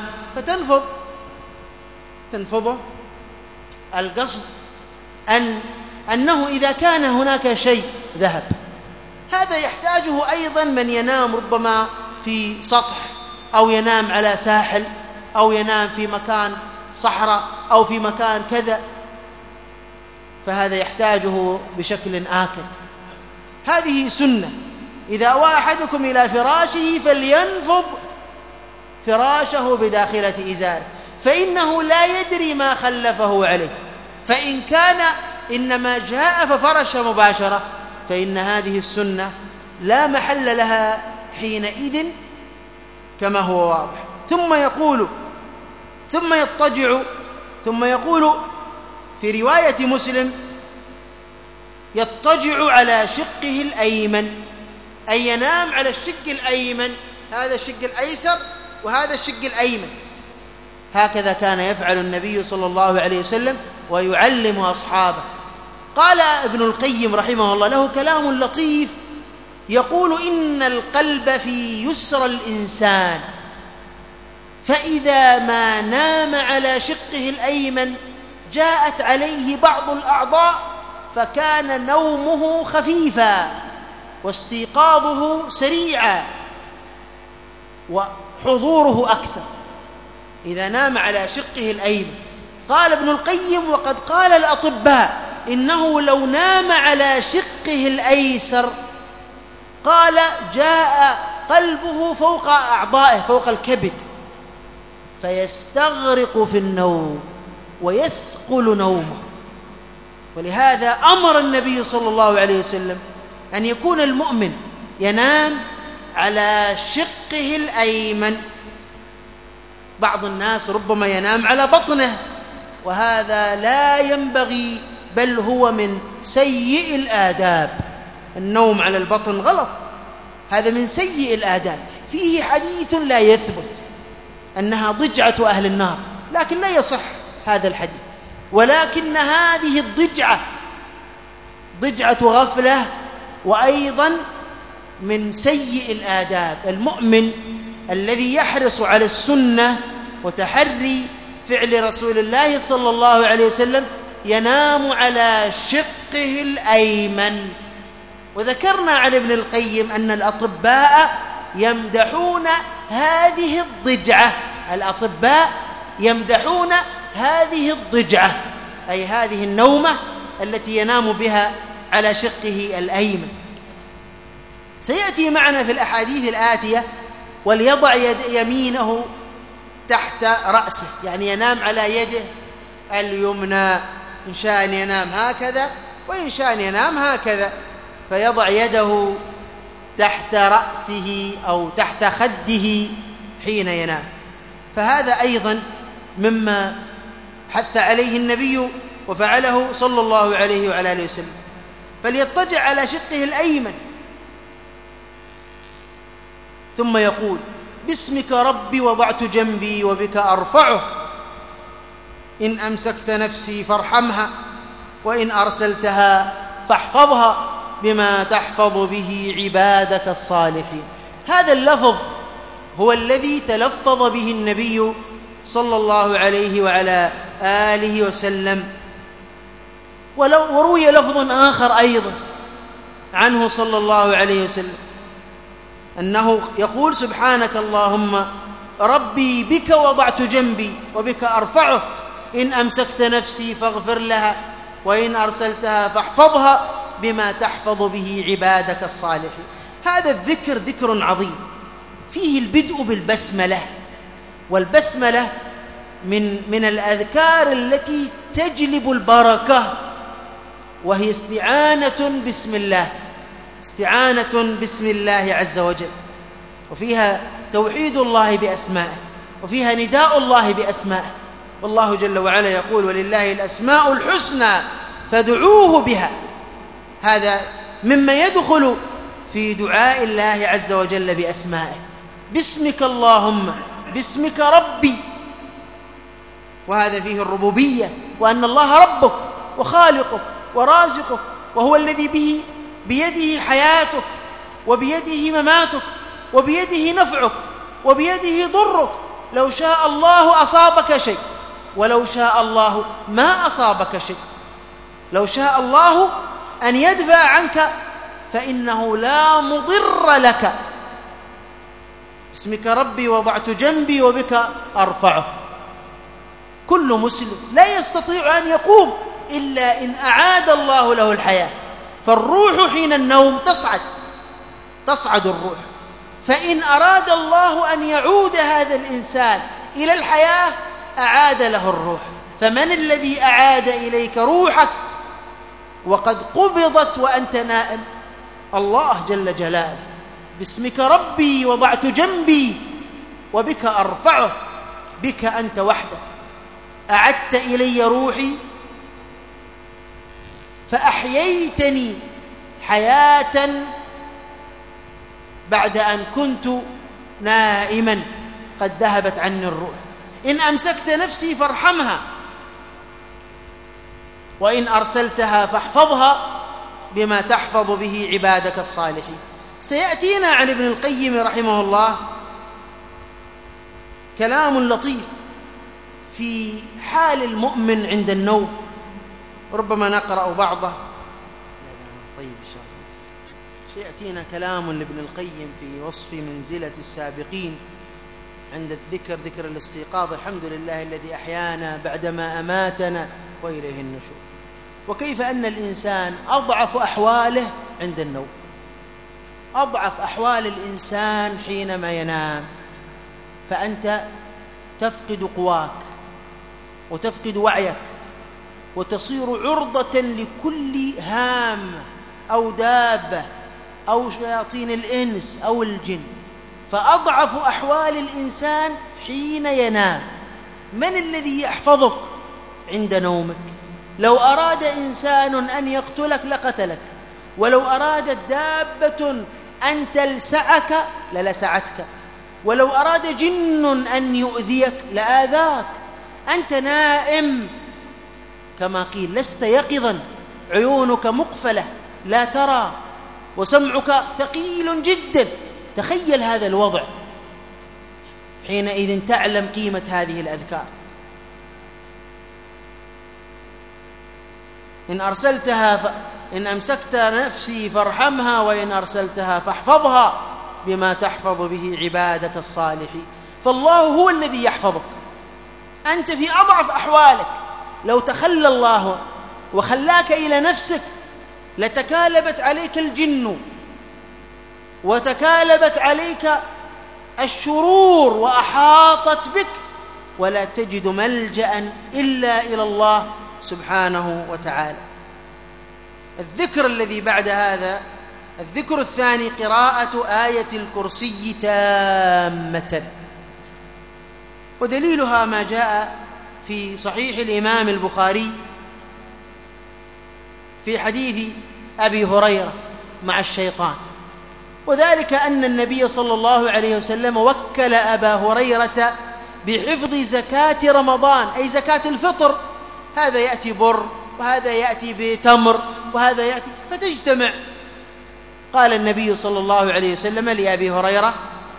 تنفضه. القصد أنه إذا كان هناك شيء ذهب، هذا يحتاجه أيضا من ينام ربما في سطح، أو ينام على ساحل، أو ينام في مكان صحراء، أو في مكان كذا، فهذا يحتاجه بشكل آكد. هذه سنة: إذا أوى أحدكم إلى فراشه فلينفض فراشه بداخلة إزاره، فإنه لا يدري ما خلفه عليه. فإن كان إنما جاء ففرش مباشرة فإن هذه السنة لا محل لها حينئذ كما هو واضح. ثم يضطجع، ثم يقول في رواية مسلم: يضطجع على شقه الأيمن، أي ينام على الشق الأيمن. هذا الشق الأيسر وهذا الشق الأيمن. هكذا كان يفعل النبي صلى الله عليه وسلم ويعلم أصحابه. قال ابن القيم رحمه الله، له كلام لطيف، يقول: إن القلب في يسر الإنسان، فإذا ما نام على شقه الأيمن جاءت عليه بعض الأعضاء فكان نومه خفيفا واستيقاظه سريعا وحضوره أكثر إذا نام على شقه الأيمن. قال ابن القيم: وقد قال الأطباء إنه لو نام على شقه الأيسر، قال جاء قلبه فوق أعضائه، فوق الكبد، فيستغرق في النوم ويثقل نومه. ولهذا أمر النبي صلى الله عليه وسلم أن يكون المؤمن ينام على شقه الأيمن. بعض الناس ربما ينام على بطنه، وهذا لا ينبغي، بل هو من سيء الآداب. النوم على البطن غلط، هذا من سيء الآداب. فيه حديث لا يثبت أنها ضجعة أهل النار، لكن لا يصح هذا الحديث، ولكن هذه الضجعة ضجعة غفلة، وأيضا من سيء الآداب. المؤمن الذي يحرص على السنة وتحري فعل رسول الله صلى الله عليه وسلم ينام على شقه الأيمن. وذكرنا عن ابن القيم أن الأطباء يمدحون هذه الضجعة، الأطباء يمدحون هذه الضجعة، أي هذه النومة التي ينام بها على شقه الأيمن. سيأتي معنا في الأحاديث الآتية: وليضع يمينه تحت رأسه، يعني ينام على يده اليمنى، إن شاء أن ينام هكذا وإن شاء أن ينام هكذا، فيضع يده تحت رأسه أو تحت خده حين ينام. فهذا أيضا مما حث عليه النبي وفعله صلى الله عليه وعلى آله وسلم. فليضطجع على شقه الأيمن، ثم يقول: باسمك ربي وضعت جنبي وبك أرفعه، إن أمسكت نفسي فارحمها وإن أرسلتها فاحفظها بما تحفظ به عبادك الصالحين. هذا اللفظ هو الذي تلفظ به النبي صلى الله عليه وعلى آله وسلم. وروي لفظ آخر أيضا عنه صلى الله عليه وسلم أنه يقول: سبحانك اللهم ربي بك وضعت جنبي وبك أرفعه، إن أمسكت نفسي فاغفر لها وإن أرسلتها فاحفظها بما تحفظ به عبادك الصالحين. هذا الذكر ذكر عظيم، فيه البدء بالبسملة، والبسملة من الأذكار التي تجلب البركة، وهي استعانة بسم الله، استعانة بسم الله عز وجل، وفيها توحيد الله بأسمائه، وفيها نداء الله بأسمائه. والله جل وعلا يقول: ولله الأسماء الحسنى فادعوه بها. هذا مما يدخل في دعاء الله عز وجل بأسمائه: باسمك اللهم، باسمك ربي. وهذا فيه الربوبية، وأن الله ربك وخالقك ورازقك، وهو الذي بيده حياتك وبيده مماتك وبيده نفعك وبيده ضرك. لو شاء الله أصابك شيء، ولو شاء الله ما أصابك شيء. لو شاء الله أن يدفع عنك فإنه لا مضر لك. باسمك ربي وضعت جنبي وبك أرفعه. كل مسلم لا يستطيع أن يقوم إلا إن أعاد الله له الحياة، فالروح حين النوم تصعد الروح، فإن أراد الله أن يعود هذا الإنسان إلى الحياة أعاد له الروح. فمن الذي أعاد إليك روحك وقد قبضت وأنت نائم؟ الله جل جلاله. باسمك ربي وضعت جنبي وبك أرفعه، بك أنت وحدك أعدت إلي روحي فأحييتني حياة بعد أن كنت نائما قد ذهبت عني الروح. إن أمسكت نفسي فارحمها وإن أرسلتها فاحفظها بما تحفظ به عبادك الصالحين. سيأتينا عن ابن القيم رحمه الله كلام لطيف في حال المؤمن عند النوم، ربما نقرأ بعضه. طيب إن شاء الله سيأتينا كلام لابن القيم في وصف منزلة السابقين عند الذكر، ذكر الاستيقاظ: الحمد لله الذي أحيانا بعدما أماتنا وإليه النشور. وكيف أن الإنسان أضعف أحواله عند النوم، أضعف أحوال الإنسان حينما ينام، فأنت تفقد قواك وتفقد وعيك وتصير عرضة لكل هام أو دابة أو شياطين الإنس أو الجن. فأضعف أحوال الإنسان حين ينام. من الذي يحفظك عند نومك؟ لو أراد إنسان أن يقتلك لقتلك، ولو أرادت دابة أن تلسعك للسعتك، ولو أراد جن أن يؤذيك لآذاك. أنت نائم كما قيل، لست يقظا، عيونك مقفلة لا ترى، وسمعك ثقيل جدا. تخيل هذا الوضع، حينئذ تعلم قيمة هذه الأذكار. إن أمسكت نفسي فارحمها وإن أرسلتها فاحفظها بما تحفظ به عبادك الصالحين. فالله هو الذي يحفظك، أنت في أضعف أحوالك، لو تخلى الله وخلاك إلى نفسك لتكالبت عليك الجن وتكالبت عليك الشرور وأحاطت بك، ولا تجد ملجأ إلا إلى الله سبحانه وتعالى. الذكر الذي بعد هذا، الذكر الثاني، قراءة آية الكرسي تامة، ودليلها ما جاء في صحيح الإمام البخاري في حديث أبي هريرة مع الشيطان، وذلك أن النبي صلى الله عليه وسلم وكل أبا هريرة بحفظ زكاة رمضان، أي زكاة الفطر، هذا يأتي بر وهذا يأتي بتمر وهذا يأتي فتجتمع. قال النبي صلى الله عليه وسلم لأبي هريرة: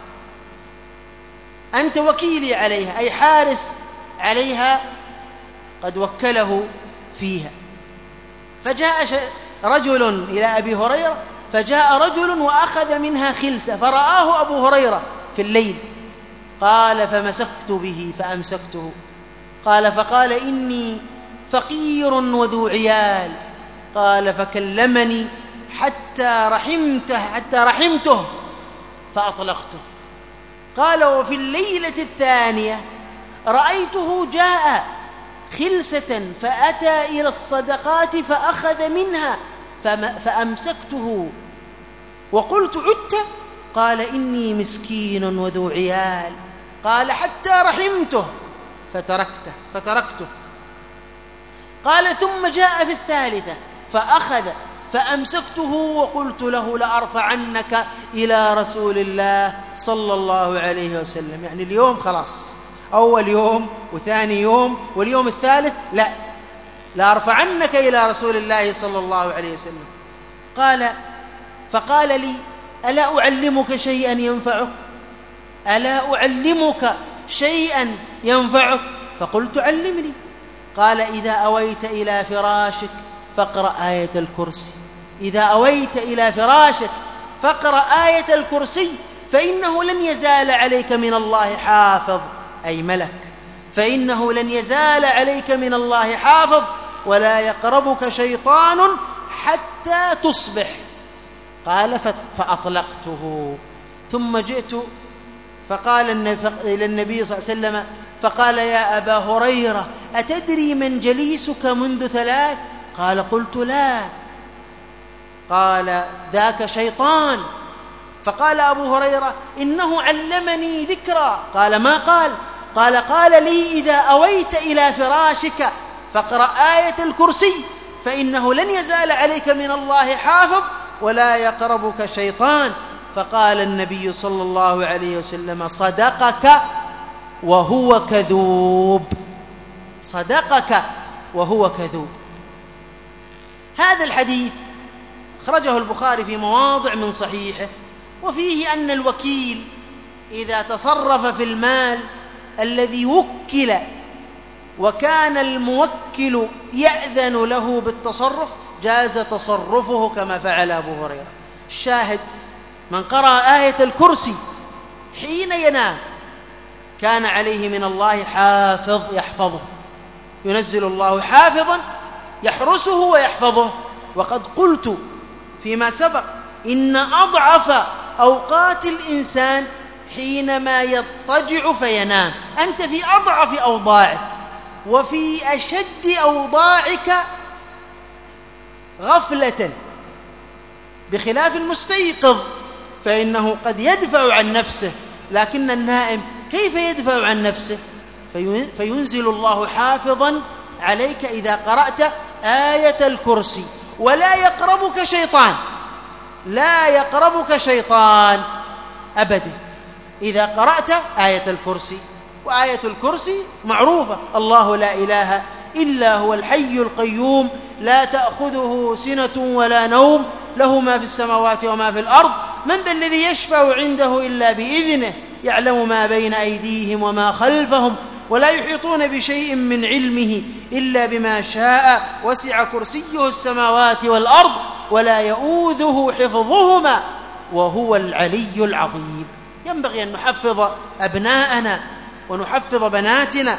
أنت وكيلي عليها، أي حارس عليها، قد وكله فيها. فجاء رجل إلى أبي هريرة، فجاء رجل وأخذ منها خلسة، فرآه أبو هريرة في الليل، قال: فمسكت به فأمسكته. قال: فقال: إني فقير وذو عيال. قال: فكلمني حتى رحمته فأطلقته. قال: وفي الليلة الثانية رأيته جاء خلسة فأتى إلى الصدقات فأخذ منها فأمسكته وقلت: عدت؟ قال: إني مسكين وذو عيال. قال: حتى رحمته فتركته. قال: ثم جاء في الثالثة فأخذ فأمسكته وقلت له: لأرفعنك إلى رسول الله صلى الله عليه وسلم. يعني اليوم خلاص، أول يوم وثاني يوم واليوم الثالث لا أرفعنك إلى رسول الله صلى الله عليه وسلم. فقال لي: ألا أعلمك شيئا ينفعك؟ ألا أعلمك شيئا ينفعك؟ فقلت: علمني. قال: إذا أويت إلى فراشك فاقرأ آية الكرسي. إذا أويت إلى فراشك فاقرأ آية الكرسي، فإنه لن يزال عليك من الله حافظ، أي ملك، فإنه لن يزال عليك من الله حافظ، ولا يقربك شيطان حتى تصبح. قال: فأطلقته. ثم جئت فقال إلى النبي صلى الله عليه وسلم فقال: يا أبا هريرة، أتدري من جليسك منذ 3؟ قال: قلت: لا. قال: ذاك شيطان. فقال أبو هريرة: إنه علمني ذكرا. قال: ما قال؟ قال لي: إذا أويت إلى فراشك فاقرأ آية الكرسي، فإنه لن يزال عليك من الله حافظ، ولا يقربك شيطان. فقال النبي صلى الله عليه وسلم: صدقك وهو كذوب، صدقك وهو كذوب. هذا الحديث أخرجه البخاري في مواضع من صحيحه، وفيه أن الوكيل إذا تصرف في المال الذي وكل وكان الموكل يأذن له بالتصرف جاز تصرفه كما فعل أبو هريرة. الشاهد: من قرأ آية الكرسي حين ينام كان عليه من الله حافظ يحفظه، ينزل الله حافظا يحرسه ويحفظه. وقد قلت فيما سبق إن أضعف أوقات الإنسان حينما يضطجع فينام. أنت في أضعف أوضاعك وفي أشد أوضاعك غفلة، بخلاف المستيقظ فإنه قد يدفع عن نفسه، لكن النائم كيف يدفع عن نفسه؟ فينزل الله حافظا عليك إذا قرأت آية الكرسي. ولا يقربك شيطان، لا يقربك شيطان أبدا إذا قرأت آية الكرسي. وآية الكرسي معروفة: الله لا إله إلا هو الحي القيوم لا تأخذه سنة ولا نوم له ما في السماوات وما في الأرض من ذا الذي يشفع عنده إلا بإذنه يعلم ما بين أيديهم وما خلفهم ولا يحيطون بشيء من علمه إلا بما شاء وسع كرسيه السماوات والأرض ولا يؤوذه حفظهما وهو العلي العظيم. ينبغي أن نحفظ أبناءنا ونحفظ بناتنا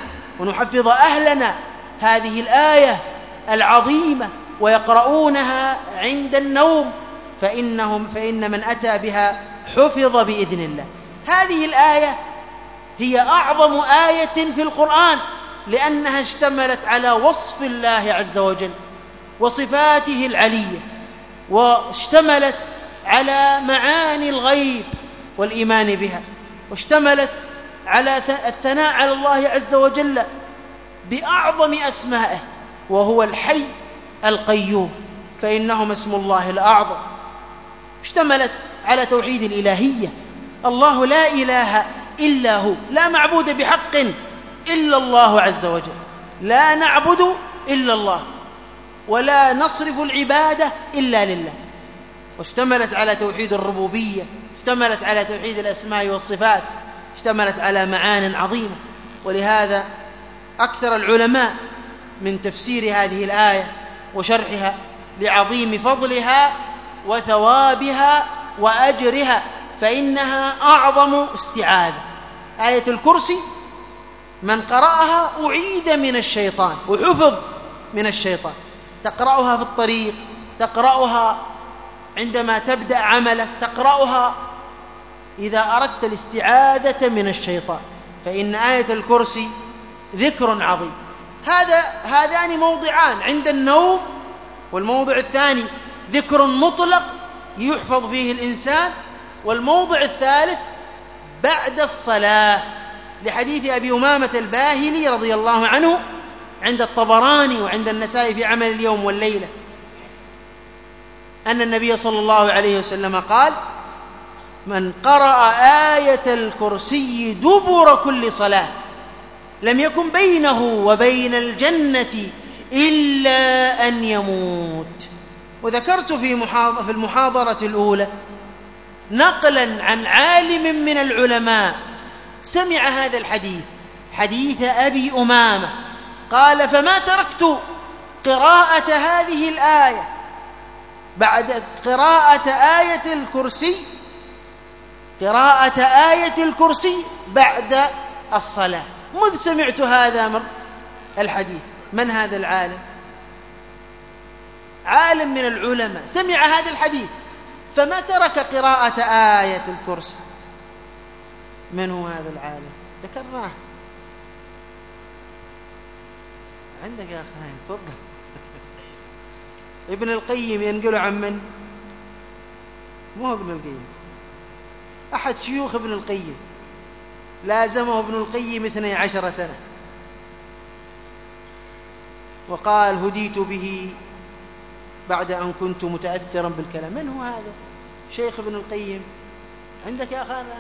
ونحفظ أهلنا هذه الآية العظيمة ويقرؤونها عند النوم، فإن من أتى بها حفظ بإذن الله. هذه الآية هي أعظم آية في القرآن، لأنها اشتملت على وصف الله عز وجل وصفاته العلية، واشتملت على معاني الغيب والإيمان بها، واشتملت على الثناء على الله عز وجل بأعظم أسمائه، وهو الحي القيوم، فإنهما اسم الله الأعظم. اشتملت على توحيد الإلهية، الله لا إله إلا هو، لا معبود بحق إلا الله عز وجل، لا نعبد إلا الله ولا نصرف العبادة إلا لله. واشتملت على توحيد الربوبية، اشتملت على توحيد الأسماء والصفات، اشتملت على معان عظيمة. ولهذا أكثر العلماء من تفسير هذه الآية وشرحها لعظيم فضلها وثوابها وأجرها، فإنها أعظم استعاذة. آية الكرسي من قرأها أعيذ من الشيطان وحفظ من الشيطان. تقرأها في الطريق، تقرأها عندما تبدأ عملك، تقرأها إذا أردت الاستعاذة من الشيطان، فإن آية الكرسي ذكر عظيم. هذان موضعان عند النوم، والموضع الثاني ذكر مطلق يحفظ فيه الإنسان، والموضع الثالث بعد الصلاة، لحديث أبي أمامة الباهلي رضي الله عنه عند الطبراني وعند النسائي في عمل اليوم والليلة، أن النبي صلى الله عليه وسلم قال: من قرأ آية الكرسي دبر كل صلاة لم يكن بينه وبين الجنة إلا أن يموت. وذكرت في المحاضرة الأولى نقلا عن عالم من العلماء سمع هذا الحديث، حديث أبي أمامة، قال: فما تركت قراءة هذه الآية بعد قراءة آية الكرسي بعد الصلاة، مذ سمعت هذا الحديث. من هذا العالم؟ عالم من العلماء سمع هذا الحديث فما ترك قراءة آية الكرسي. من هو هذا العالم؟ ذكرناه عندك يا أخي، تفضل. ابن القيم ينقل عن من؟ مو هو ابن القيم، أحد شيوخ ابن القيم، لازمه ابن القيم 12 سنة، وقال: هديت به بعد أن كنت متأثرا بالكلام. من هو هذا؟ شيخ ابن القيم. عندك يا أخي؟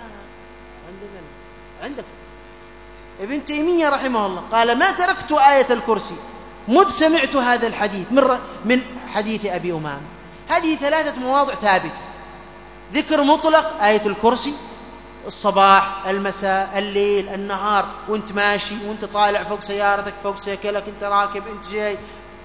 عندك ابن تيمية رحمه الله قال: ما تركت آية الكرسي مذ سمعت هذا الحديث من حديث أبي أمامة. هذه 3 مواضع ثابتة: ذكر مطلق آية الكرسي الصباح، المساء، الليل، النهار، وانت ماشي، وانت طالع فوق سيارتك، فوق سيكلك، انت راكب، انت جاي،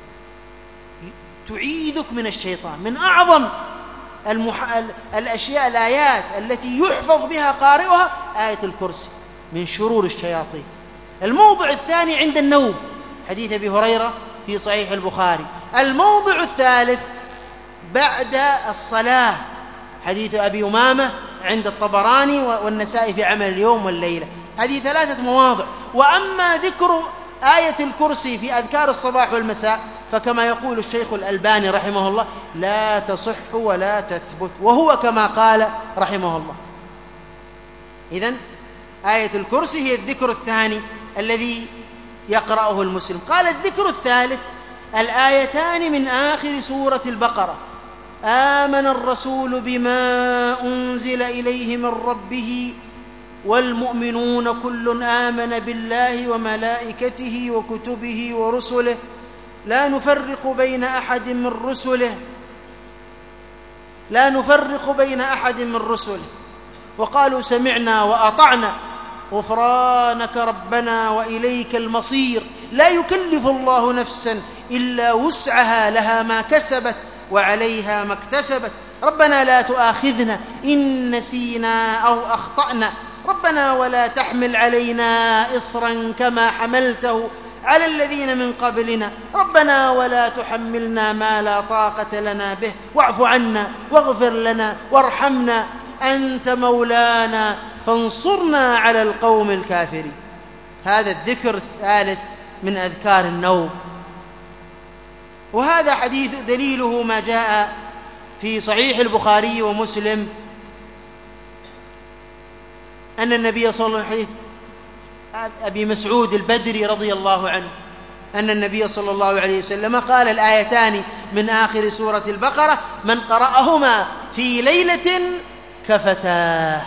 تعيذك من الشيطان. من أعظم الأشياء، الآيات التي يحفظ بها قارئها آية الكرسي من شرور الشياطين. الموضع الثاني عند النوم، حديث أبي هريرة في صحيح البخاري. الموضع الثالث بعد الصلاة، حديث أبي أمامة عند الطبراني والنسائي في عمل اليوم والليلة. هذه 3 مواضع. وأما ذكر آية الكرسي في أذكار الصباح والمساء فكما يقول الشيخ الألباني رحمه الله: لا تصح ولا تثبت، وهو كما قال رحمه الله. إذن آية الكرسي هي الذكر الثاني الذي يقرأه المسلم. قال: الذكر الثالث الآيتان من آخر سورة البقرة: آمن الرسول بما أنزل إليه من ربه والمؤمنون كل آمن بالله وملائكته وكتبه ورسله لا نفرق بين أحد من رسله وقالوا سمعنا وأطعنا غفرانك ربنا وإليك المصير لا يكلف الله نفسا إلا وسعها لها ما كسبت وعليها ما اكتسبت ربنا لا تؤاخذنا إن نسينا أو أخطأنا ربنا ولا تحمل علينا إصرا كما حملته على الذين من قبلنا ربنا ولا تحملنا ما لا طاقة لنا به واعف عنا واغفر لنا وارحمنا أنت مولانا فانصرنا على القوم الكافرين. هذا الذكر الثالث من أذكار النوم، وهذا حديث دليله ما جاء في صحيح البخاري ومسلم أن النبي صلى الله عليه وسلم، حديث أبي مسعود البدري رضي الله عنه، أن النبي صلى الله عليه وسلم قال الآيتان من آخر سورة البقرة من قرأهما في ليلة كفتاه.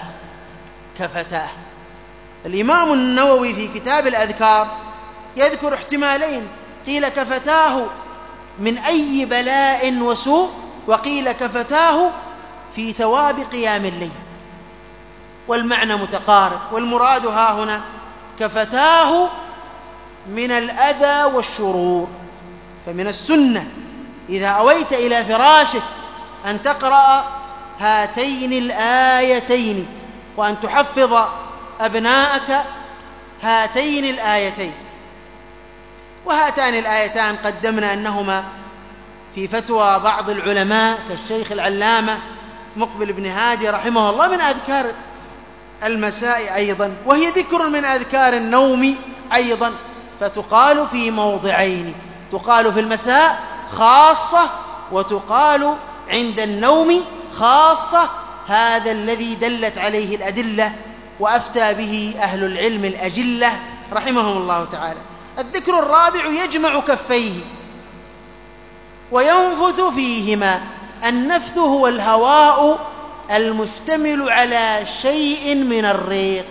الإمام النووي في كتاب الأذكار يذكر احتمالين، قيل كفتاه من أي بلاء وسوء، وقيل كفتاه في ثواب قيام الليل، والمعنى متقارب، والمراد ها هنا كفتاه من الأذى والشرور. فمن السنة إذا أويت إلى فراشك أن تقرأ هاتين الآيتين، وأن تحفظ أبناءك هاتين الآيتين. وهاتان الآيتان قدمنا أنهما في فتوى بعض العلماء كالشيخ العلامة مقبل بن هادي رحمه الله من أذكار المساء أيضا، وهي ذكر من أذكار النوم أيضا، فتقال في موضعين، تقال في المساء خاصة وتقال عند النوم خاصة. هذا الذي دلت عليه الأدلة وأفتى به أهل العلم الأجلة رحمهم الله تعالى. الذكر الرابع يجمع كفيه وينفث فيهما. النفث هو الهواء المشتمل على شيء من الريق،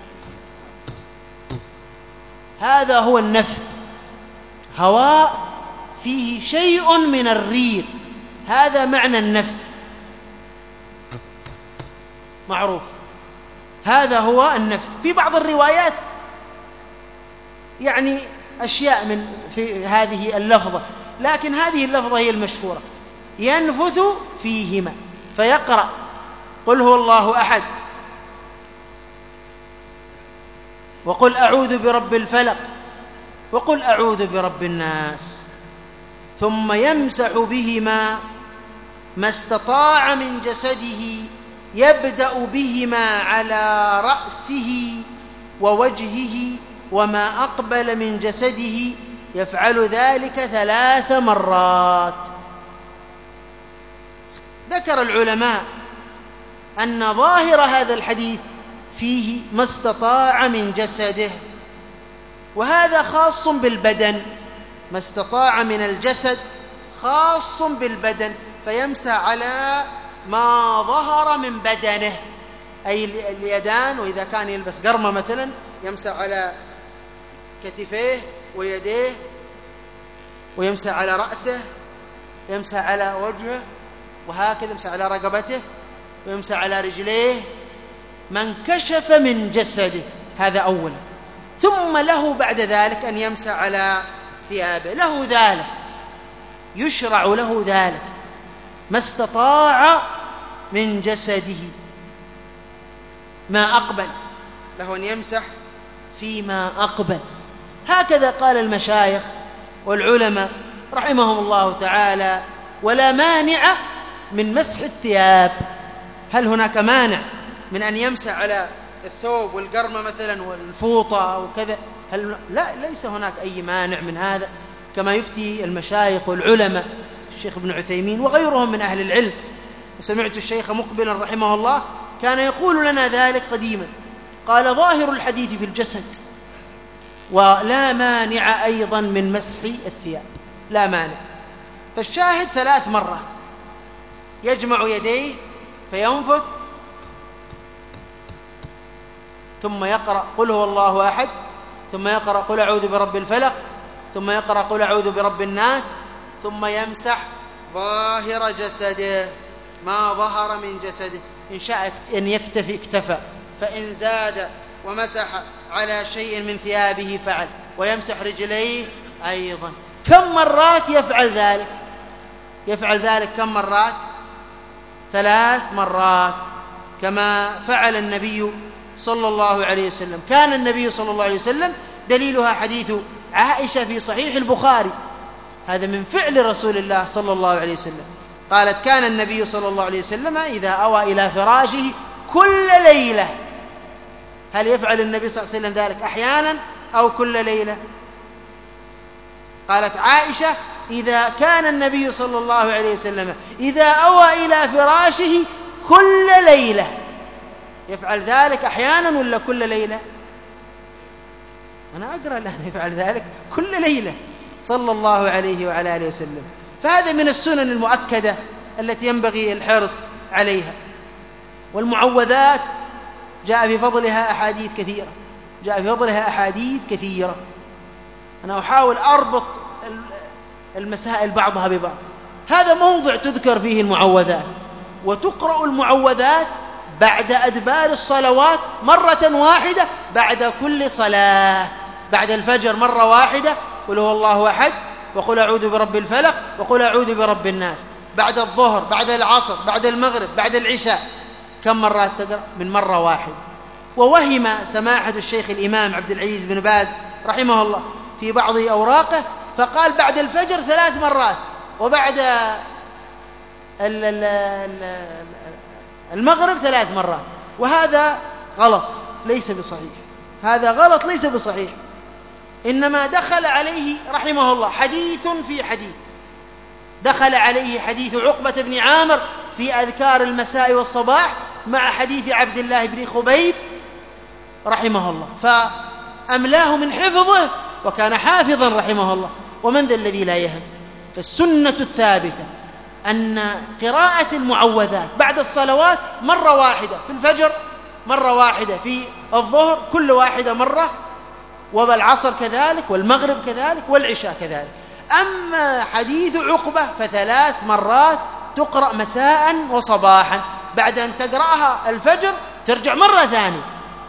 هذا هو النفث، هواء فيه شيء من الريق، هذا معنى النفث معروف، هذا هو النفث. في بعض الروايات يعني أشياء من في هذه اللفظة، لكن هذه اللفظة هي المشهورة، ينفث فيهما، فيقرأ قل هو الله أحد، وقل أعوذ برب الفلق، وقل أعوذ برب الناس، ثم يمسح بهما ما استطاع من جسده، يبدأ بهما على رأسه ووجهه وما أقبل من جسده، يفعل ذلك 3 مرات. ذكر العلماء أن ظاهر هذا الحديث فيه ما استطاع من جسده، وهذا خاص بالبدن، ما استطاع من الجسد خاص بالبدن، فيمسح على ما ظهر من بدنه، أي اليدان، وإذا كان يلبس قرمة مثلا يمسح على كتفيه ويديه، ويمسح على رأسه، يمسح على وجهه، وهكذا يمسح على رقبته، ويمسح على رجليه، ما انكشف من جسده، هذا أولا. ثم له بعد ذلك أن يمسح على ثيابه، له ذلك، يشرع له ذلك ما استطاع من جسده، ما أقبل، له أن يمسح فيما أقبل. هكذا قال المشايخ والعلماء رحمهم الله تعالى. ولا مانع من مسح الثياب. هل هناك مانع من أن يمسح على الثوب والقرمة مثلا والفوطة أو كذا؟ لا، ليس هناك أي مانع من هذا، كما يفتي المشايخ والعلماء الشيخ ابن عثيمين وغيرهم من أهل العلم. وسمعت الشيخ مقبلا رحمه الله كان يقول لنا ذلك قديما، قال ظاهر الحديث في الجسد، ولا مانع أيضا من مسح الثياب، لا مانع. فالشاهد 3 مرات، يجمع يديه فينفث، ثم يقرأ قل هو الله أحد، ثم يقرأ قل أعوذ برب الفلق، ثم يقرأ قل أعوذ برب الناس، ثم يمسح ظاهر جسده، ما ظهر من جسده. إن شاء أن يكتفي اكتفى، فإن زاد ومسح على شيء من ثيابه فعل، ويمسح رجليه أيضا. كم مرات يفعل ذلك؟ يفعل ذلك كم مرات؟ 3 مرات، كما فعل النبي صلى الله عليه وسلم. كان النبي صلى الله عليه وسلم دليلها حديث عائشة في صحيح البخاري، هذا من فعل رسول الله صلى الله عليه وسلم. قالت: كان النبي صلى الله عليه وسلم إذا أوى إلى فراشه كل ليلة. هل يفعل النبي صلى الله عليه وسلم ذلك أحيانا أو كل ليلة؟ قالت عائشة: إذا كان النبي صلى الله عليه وسلم إذا أوى إلى فراشه كل ليلة. يفعل ذلك أحيانا ولا كل ليلة؟ أنا أقرأ الآن يفعل ذلك كل ليلة صلى الله عليه وعلى آله وسلم. فهذا من السنن المؤكدة التي ينبغي الحرص عليها. والمعوذات جاء في فضلها أحاديث كثيرة، أنا أحاول أربط المسائل بعضها ببعض. هذا موضع تذكر فيه المعوذات، وتقرأ المعوذات بعد أدبار الصلوات مرة واحدة بعد كل صلاة. بعد الفجر مرة واحدة قل هو الله أحد، وقل أعوذ برب الفلق، وقل أعوذ برب الناس. بعد الظهر، بعد العصر، بعد المغرب، بعد العشاء. كم مرات تقرأ؟ من مرة واحدة. ووهم سماحة الشيخ الإمام عبد العزيز بن باز رحمه الله في بعض أوراقه فقال بعد الفجر 3 مرات، وبعد المغرب 3 مرات. وهذا غلط ليس بصحيح، هذا غلط ليس بصحيح. إنما دخل عليه رحمه الله حديث في حديث، دخل عليه حديث عقبة بن عامر في أذكار المساء والصباح مع حديث عبد الله بن خبيب رحمه الله، فأملاه من حفظه، وكان حافظا رحمه الله. ومن ذا الذي لا يهم؟ فالسنة الثابتة أن قراءة المعوذات بعد الصلوات مرة واحدة، في الفجر مرة واحدة، في الظهر كل واحدة مرة، وبالعصر كذلك، والمغرب كذلك، والعشاء كذلك. أما حديث عقبة ف3 مرات تقرأ مساء وصباحا، بعد أن تقرأها الفجر ترجع مرة ثانية،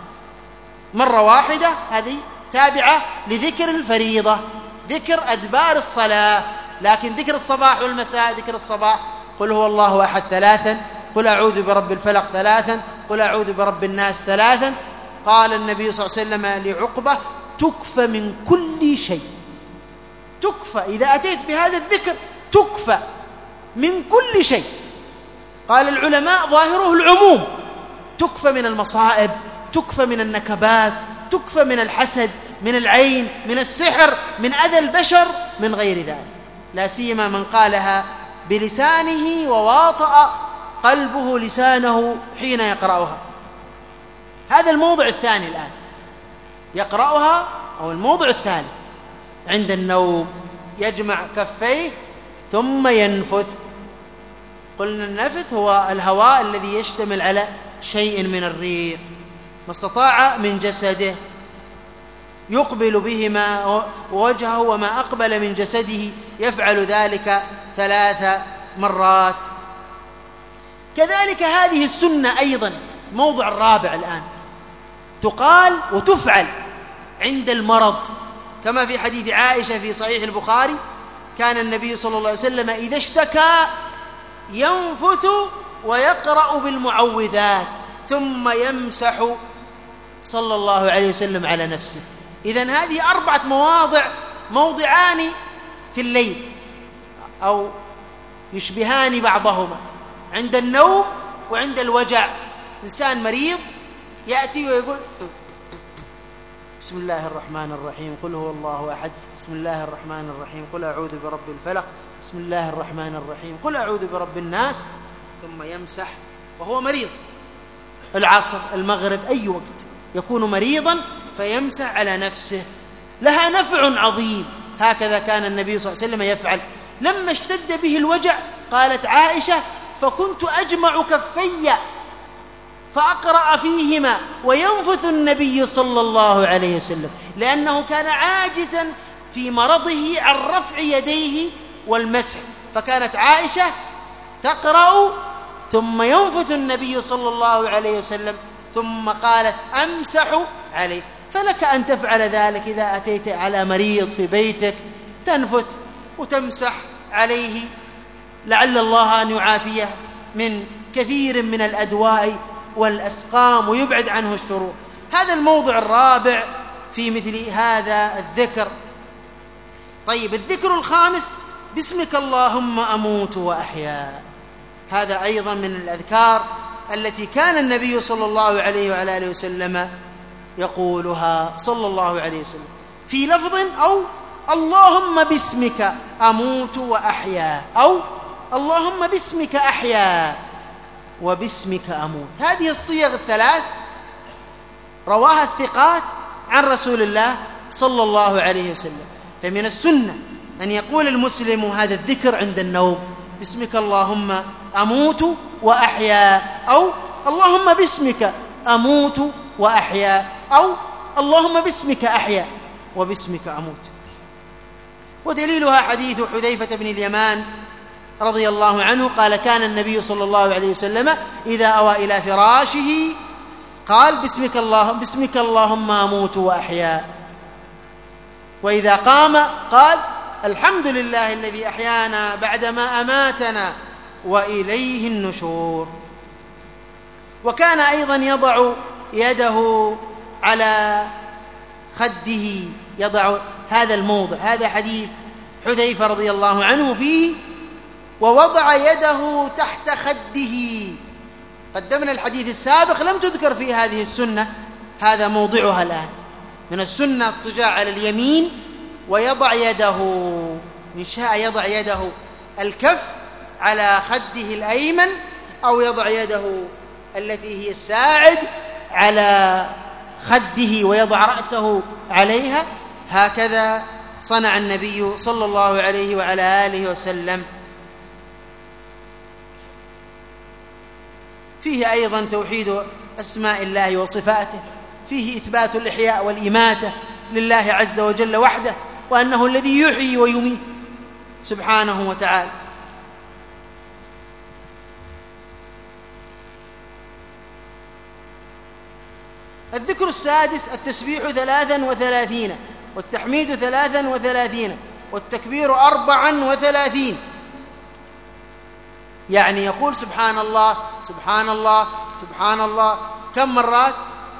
مرة واحدة. هذه تابعة لذكر الفريضة، ذكر أدبار الصلاة. لكن ذكر الصباح والمساء، ذكر الصباح قل هو الله أحد 3، قل أعوذ برب الفلق 3، قل أعوذ برب الناس 3. قال النبي صلى الله عليه وسلم لعقبة: تكفى من كل شيء. تكفى، إذا أتيت بهذا الذكر تكفى من كل شيء. قال العلماء ظاهره العموم، تكفى من المصائب، تكفى من النكبات، تكفى من الحسد، من العين، من السحر، من أذى البشر، من غير ذلك، لا سيما من قالها بلسانه وواطأ قلبه لسانه حين يقرأها. هذا الموضع الثاني الآن يقرأها، أو الموضع الثاني عند النوم يجمع كفيه ثم ينفث. قلنا النفث هو الهواء الذي يشتمل على شيء من الريق، ما استطاع من جسده يقبل بهما وجهه وما أقبل من جسده، يفعل ذلك 3 مرات. كذلك هذه السنة أيضا، الموضع الرابع الآن، تقال وتفعل عند المرض، كما في حديث عائشة في صحيح البخاري: كان النبي صلى الله عليه وسلم إذا اشتكى ينفث ويقرأ بالمعوذات ثم يمسح صلى الله عليه وسلم على نفسه. إذن هذه 4 مواضع، موضعان في الليل أو يشبهان بعضهما، عند النوم وعند الوجع. إنسان مريض يأتي ويقول بسم الله الرحمن الرحيم، قل هو الله أحد، بسم الله الرحمن الرحيم، قل أعوذ برب الفلق، بسم الله الرحمن الرحيم، قل أعوذ برب الناس، ثم يمسح وهو مريض. العصر، المغرب، أي وقت يكون مريضا فيمسح على نفسه، لها نفع عظيم. هكذا كان النبي صلى الله عليه وسلم يفعل. لما اشتد به الوجع قالت عائشة: فكنت أجمع كفي فأقرأ فيهما وينفث النبي صلى الله عليه وسلم، لأنه كان عاجزا في مرضه عن رفع يديه والمسح، فكانت عائشة تقرأ ثم ينفث النبي صلى الله عليه وسلم، ثم قالت: أمسح عليه. فلك أن تفعل ذلك إذا أتيت على مريض في بيتك، تنفث وتمسح عليه، لعل الله أن يعافيه من كثير من الأدواء والأسقام ويبعد عنه الشرور. هذا الموضع الرابع في مثل هذا الذكر. طيب، الذكر الخامس: باسمك اللهم أموت وأحيا. هذا أيضا من الأذكار التي كان النبي صلى الله عليه وعلى آله وسلم يقولها صلى الله عليه وسلم في لفظ: أو اللهم باسمك أموت وأحيا، أو اللهم باسمك أحيا وباسمك أموت. هذه الصيغ الثلاث رواها الثقات عن رسول الله صلى الله عليه وسلم. فمن السنة أن يقول المسلم هذا الذكر عند النوم: باسمك اللهم أموت وأحيا، أو اللهم باسمك أموت وأحيا، أو اللهم باسمك أحيا وباسمك أموت. ودليلها حديث حذيفة بن اليمان رضي الله عنه قال: كان النبي صلى الله عليه وسلم إذا أوى إلى فراشه قال: باسمك اللهم أموت وأحيا، وإذا قام قال: الحمد لله الذي أحيانا بعدما أماتنا وإليه النشور. وكان أيضا يضع يده على خده، يضع هذا الموضع. هذا حديث حذيفة رضي الله عنه فيه: ووضع يده تحت خده. قدمنا الحديث السابق لم تذكر في هذه السنة، هذا موضعها الآن. من السنة اضطجاع على اليمين ويضع يده، إن شاء يضع يده الكف على خده الأيمن، أو يضع يده التي هي الساعد على خده ويضع رأسه عليها. هكذا صنع النبي صلى الله عليه وعلى آله وسلم. فيه أيضا توحيد أسماء الله وصفاته، فيه إثبات الإحياء والإماتة لله عز وجل وحده، وأنه الذي يحيي ويميت سبحانه وتعالى. الذكر السادس: التسبيح 33 والتحميد 33 والتكبير 34. يعني يقول سبحان الله سبحان الله سبحان الله كم مرات؟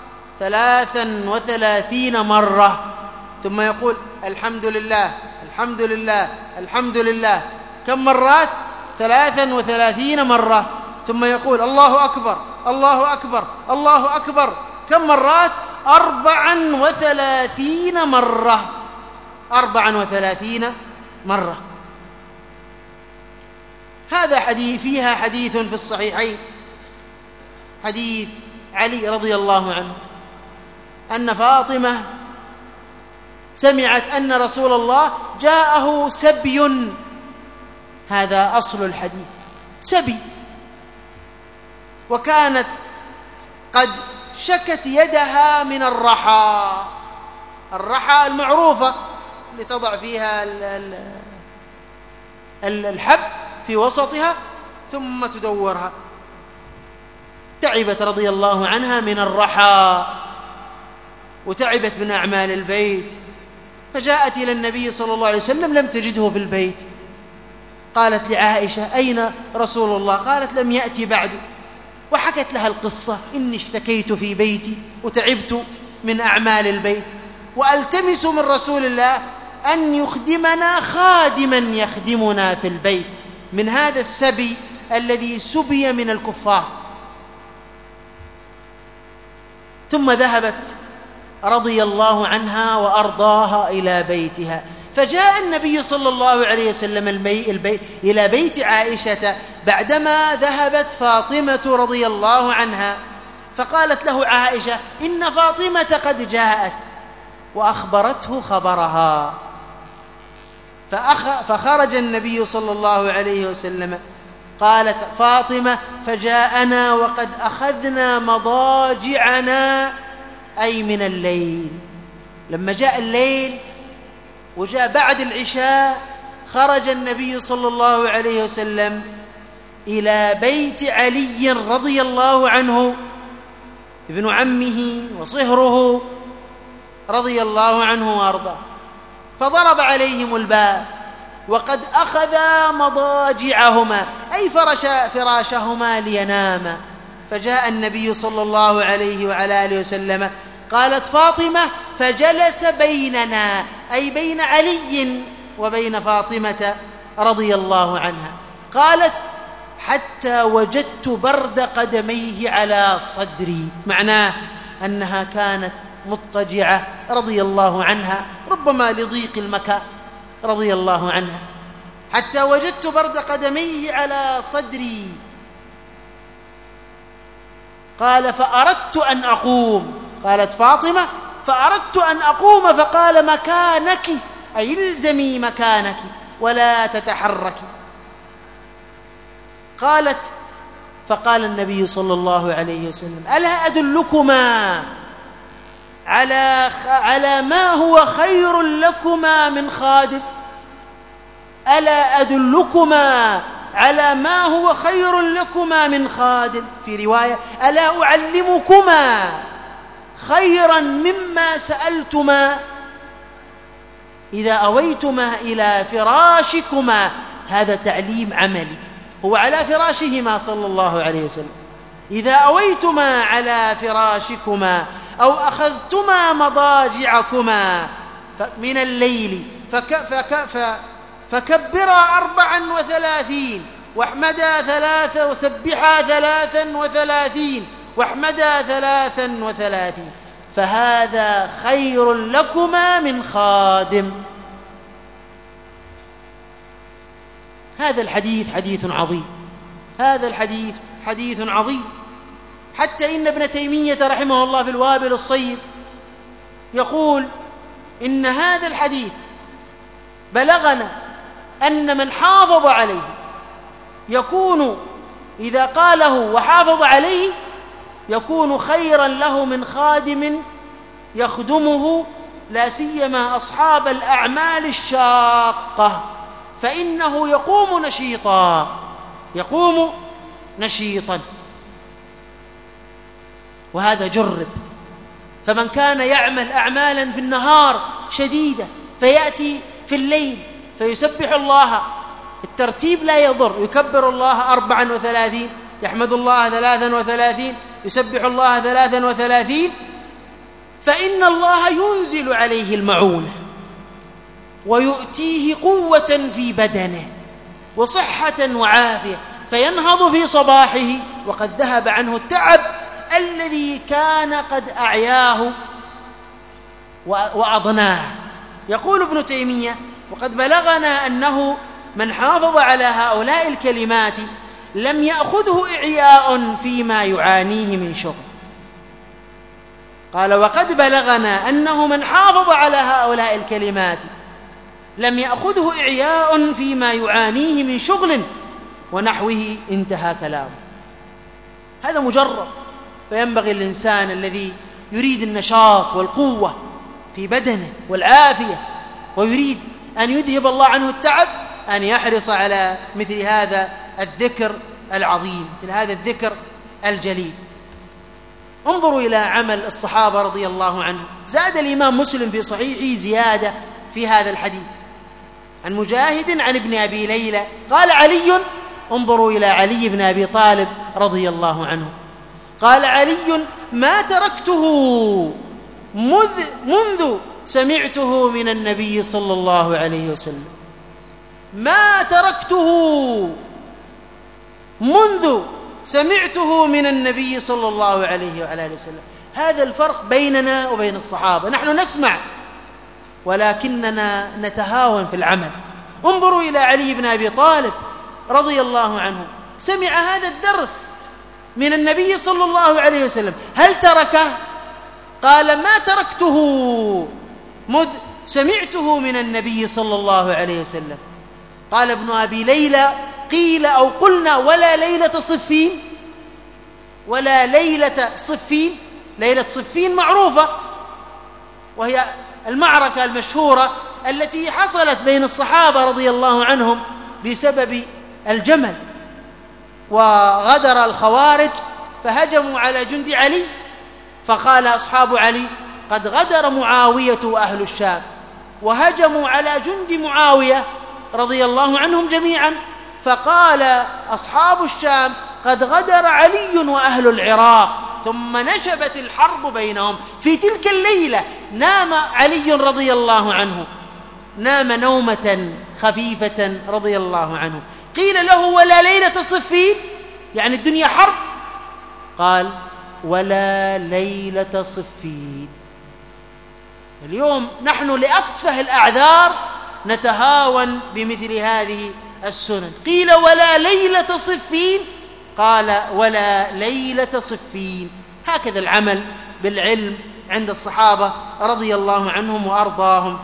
33 مرة. ثم يقول الحمد لله الحمد لله الحمد لله كم مرات؟ 33 مرة. ثم يقول الله أكبر الله أكبر الله أكبر كم مرات؟ 34 مرة. 34 مرة. هذا حديث فيها حديث في الصحيحين، حديث علي رضي الله عنه أن فاطمة سمعت أن رسول الله جاءه سبي. هذا أصل الحديث، سبي، وكانت قد شكت يدها من الرحى. الرحى المعروفة اللي تضع فيها الحب في وسطها ثم تدورها. تعبت رضي الله عنها من الرحى وتعبت من أعمال البيت، فجاءت إلى النبي صلى الله عليه وسلم لم تجده في البيت. قالت لعائشة أين رسول الله؟ قالت لم يأتي بعد. وحكت لها القصة: إني اشتكيت في بيتي وتعبت من أعمال البيت، وألتمس من رسول الله أن يخدمنا خادما يخدمنا في البيت من هذا السبي الذي سبي من الكفار. ثم ذهبت رضي الله عنها وأرضاها إلى بيتها، فجاء النبي صلى الله عليه وسلم إلى بيت عائشة بعدما ذهبت فاطمة رضي الله عنها، فقالت له عائشة: إن فاطمة قد جاءت، وأخبرته خبرها. فخرج النبي صلى الله عليه وسلم. قالت فاطمة: فجاءنا وقد أخذنا مضاجعنا، أي من الليل. لما جاء الليل وجاء بعد العشاء خرج النبي صلى الله عليه وسلم إلى بيت علي رضي الله عنه ابن عمه وصهره رضي الله عنه وأرضاه، فضرب عليهم الباب وقد أخذا مضاجعهما، أي فراشهما ليناما. فجاء النبي صلى الله عليه وعلى آله وسلم. قالت فاطمة: فجلس بيننا، أي بين علي وبين فاطمة رضي الله عنها. قالت: حتى وجدت برد قدميه على صدري، معناه أنها كانت مضطجعة رضي الله عنها، ربما لضيق المكان رضي الله عنها. حتى وجدت برد قدميه على صدري. قال: فأردت أن أقوم. قالت فاطمة: فأردت أن أقوم، فقال: مكانك، أي الزمي مكانك ولا تتحركي. قالت: فقال النبي صلى الله عليه وسلم: ألا أدلكما على ما هو خير لكما من خادم؟ ألا أدلكما على ما هو خير لكما من خادم؟ في رواية: ألا أعلمكما خيرا مما سألتما؟ إذا أويتما إلى فراشكما، هذا تعليم عملي، هو على فراشهما صلى الله عليه وسلم. إذا أويتما على فراشكما أو أخذتما مضاجعكما من الليل فكبرا 34 واحمدا 3 وسبحا 33 واحمدا 33، فهذا خير لكما من خادم. هذا الحديث حديث عظيم، هذا الحديث حديث عظيم. حتى إن ابن تيمية رحمه الله في الوابل الصيب يقول: إن هذا الحديث بلغنا أن من حافظ عليه يكون، إذا قاله وحافظ عليه، يكون خيرا له من خادم يخدمه، لا سيما أصحاب الأعمال الشاقة، فإنه يقوم نشيطا. وهذا جرب. فمن كان يعمل أعمالا في النهار شديدة فيأتي في الليل فيسبح الله، الترتيب لا يضر، يكبر الله 34، يحمد الله 33، يسبح الله 33، فإن الله ينزل عليه المعونة ويؤتيه قوة في بدنه وصحة وعافية، فينهض في صباحه وقد ذهب عنه التعب الذي كان قد أعياه وأضناه. يقول ابن تيمية: وقد بلغنا أنه من حافظ على هؤلاء الكلمات لم يأخذه إعياء فيما يعانيه من شغل. قال: وقد بلغنا أنه من حافظ على هؤلاء الكلمات لم يأخذه إعياء فيما يعانيه من شغل ونحوه. انتهى كلامه. هذا مجرب. فينبغي الإنسان الذي يريد النشاط والقوة في بدنه والعافية ويريد أن يذهب الله عنه التعب أن يحرص على مثل هذا الذكر العظيم، مثل هذا الذكر الجليل. انظروا إلى عمل الصحابة رضي الله عنهم. زاد الإمام مسلم في صحيحه زيادة في هذا الحديث عن مجاهد عن ابن أبي ليلى قال علي، انظروا إلى علي بن أبي طالب رضي الله عنه، قال علي: ما تركته منذ سمعته من النبي صلى الله عليه وسلم، ما تركته منذ سمعته من النبي صلى الله عليه وعلى آله وسلم. هذا الفرق بيننا وبين الصحابة. نحن نسمع ولكننا نتهاون في العمل. انظروا إلى علي بن أبي طالب رضي الله عنه، سمع هذا الدرس من النبي صلى الله عليه وسلم، هل تركه؟ قال: ما تركته مذ سمعته من النبي صلى الله عليه وسلم. قال ابن أبي ليلى: قيل أو قلنا ولا ليلة صفين، ولا ليلة صفين. ليلة صفين معروفة، وهي المعركة المشهورة التي حصلت بين الصحابة رضي الله عنهم بسبب الجمل، وغدر الخوارج فهجموا على جند علي، فقال أصحاب علي: قد غدر معاوية وأهل الشام، وهجموا على جند معاوية رضي الله عنهم جميعا. فقال أصحاب الشام: قد غدر علي وأهل العراق، ثم نشبت الحرب بينهم. في تلك الليلة نام علي رضي الله عنه، نام نومة خفيفة رضي الله عنه. قيل له: ولا ليلة صفين؟ يعني الدنيا حرب؟ قال: ولا ليلة صفين. اليوم نحن لأتفه الأعذار نتهاون بمثل هذه السنن. قيل: ولا ليلة صفين؟ قال: ولا ليلة صفين. هكذا العمل بالعلم عند الصحابة رضي الله عنهم وأرضاهم.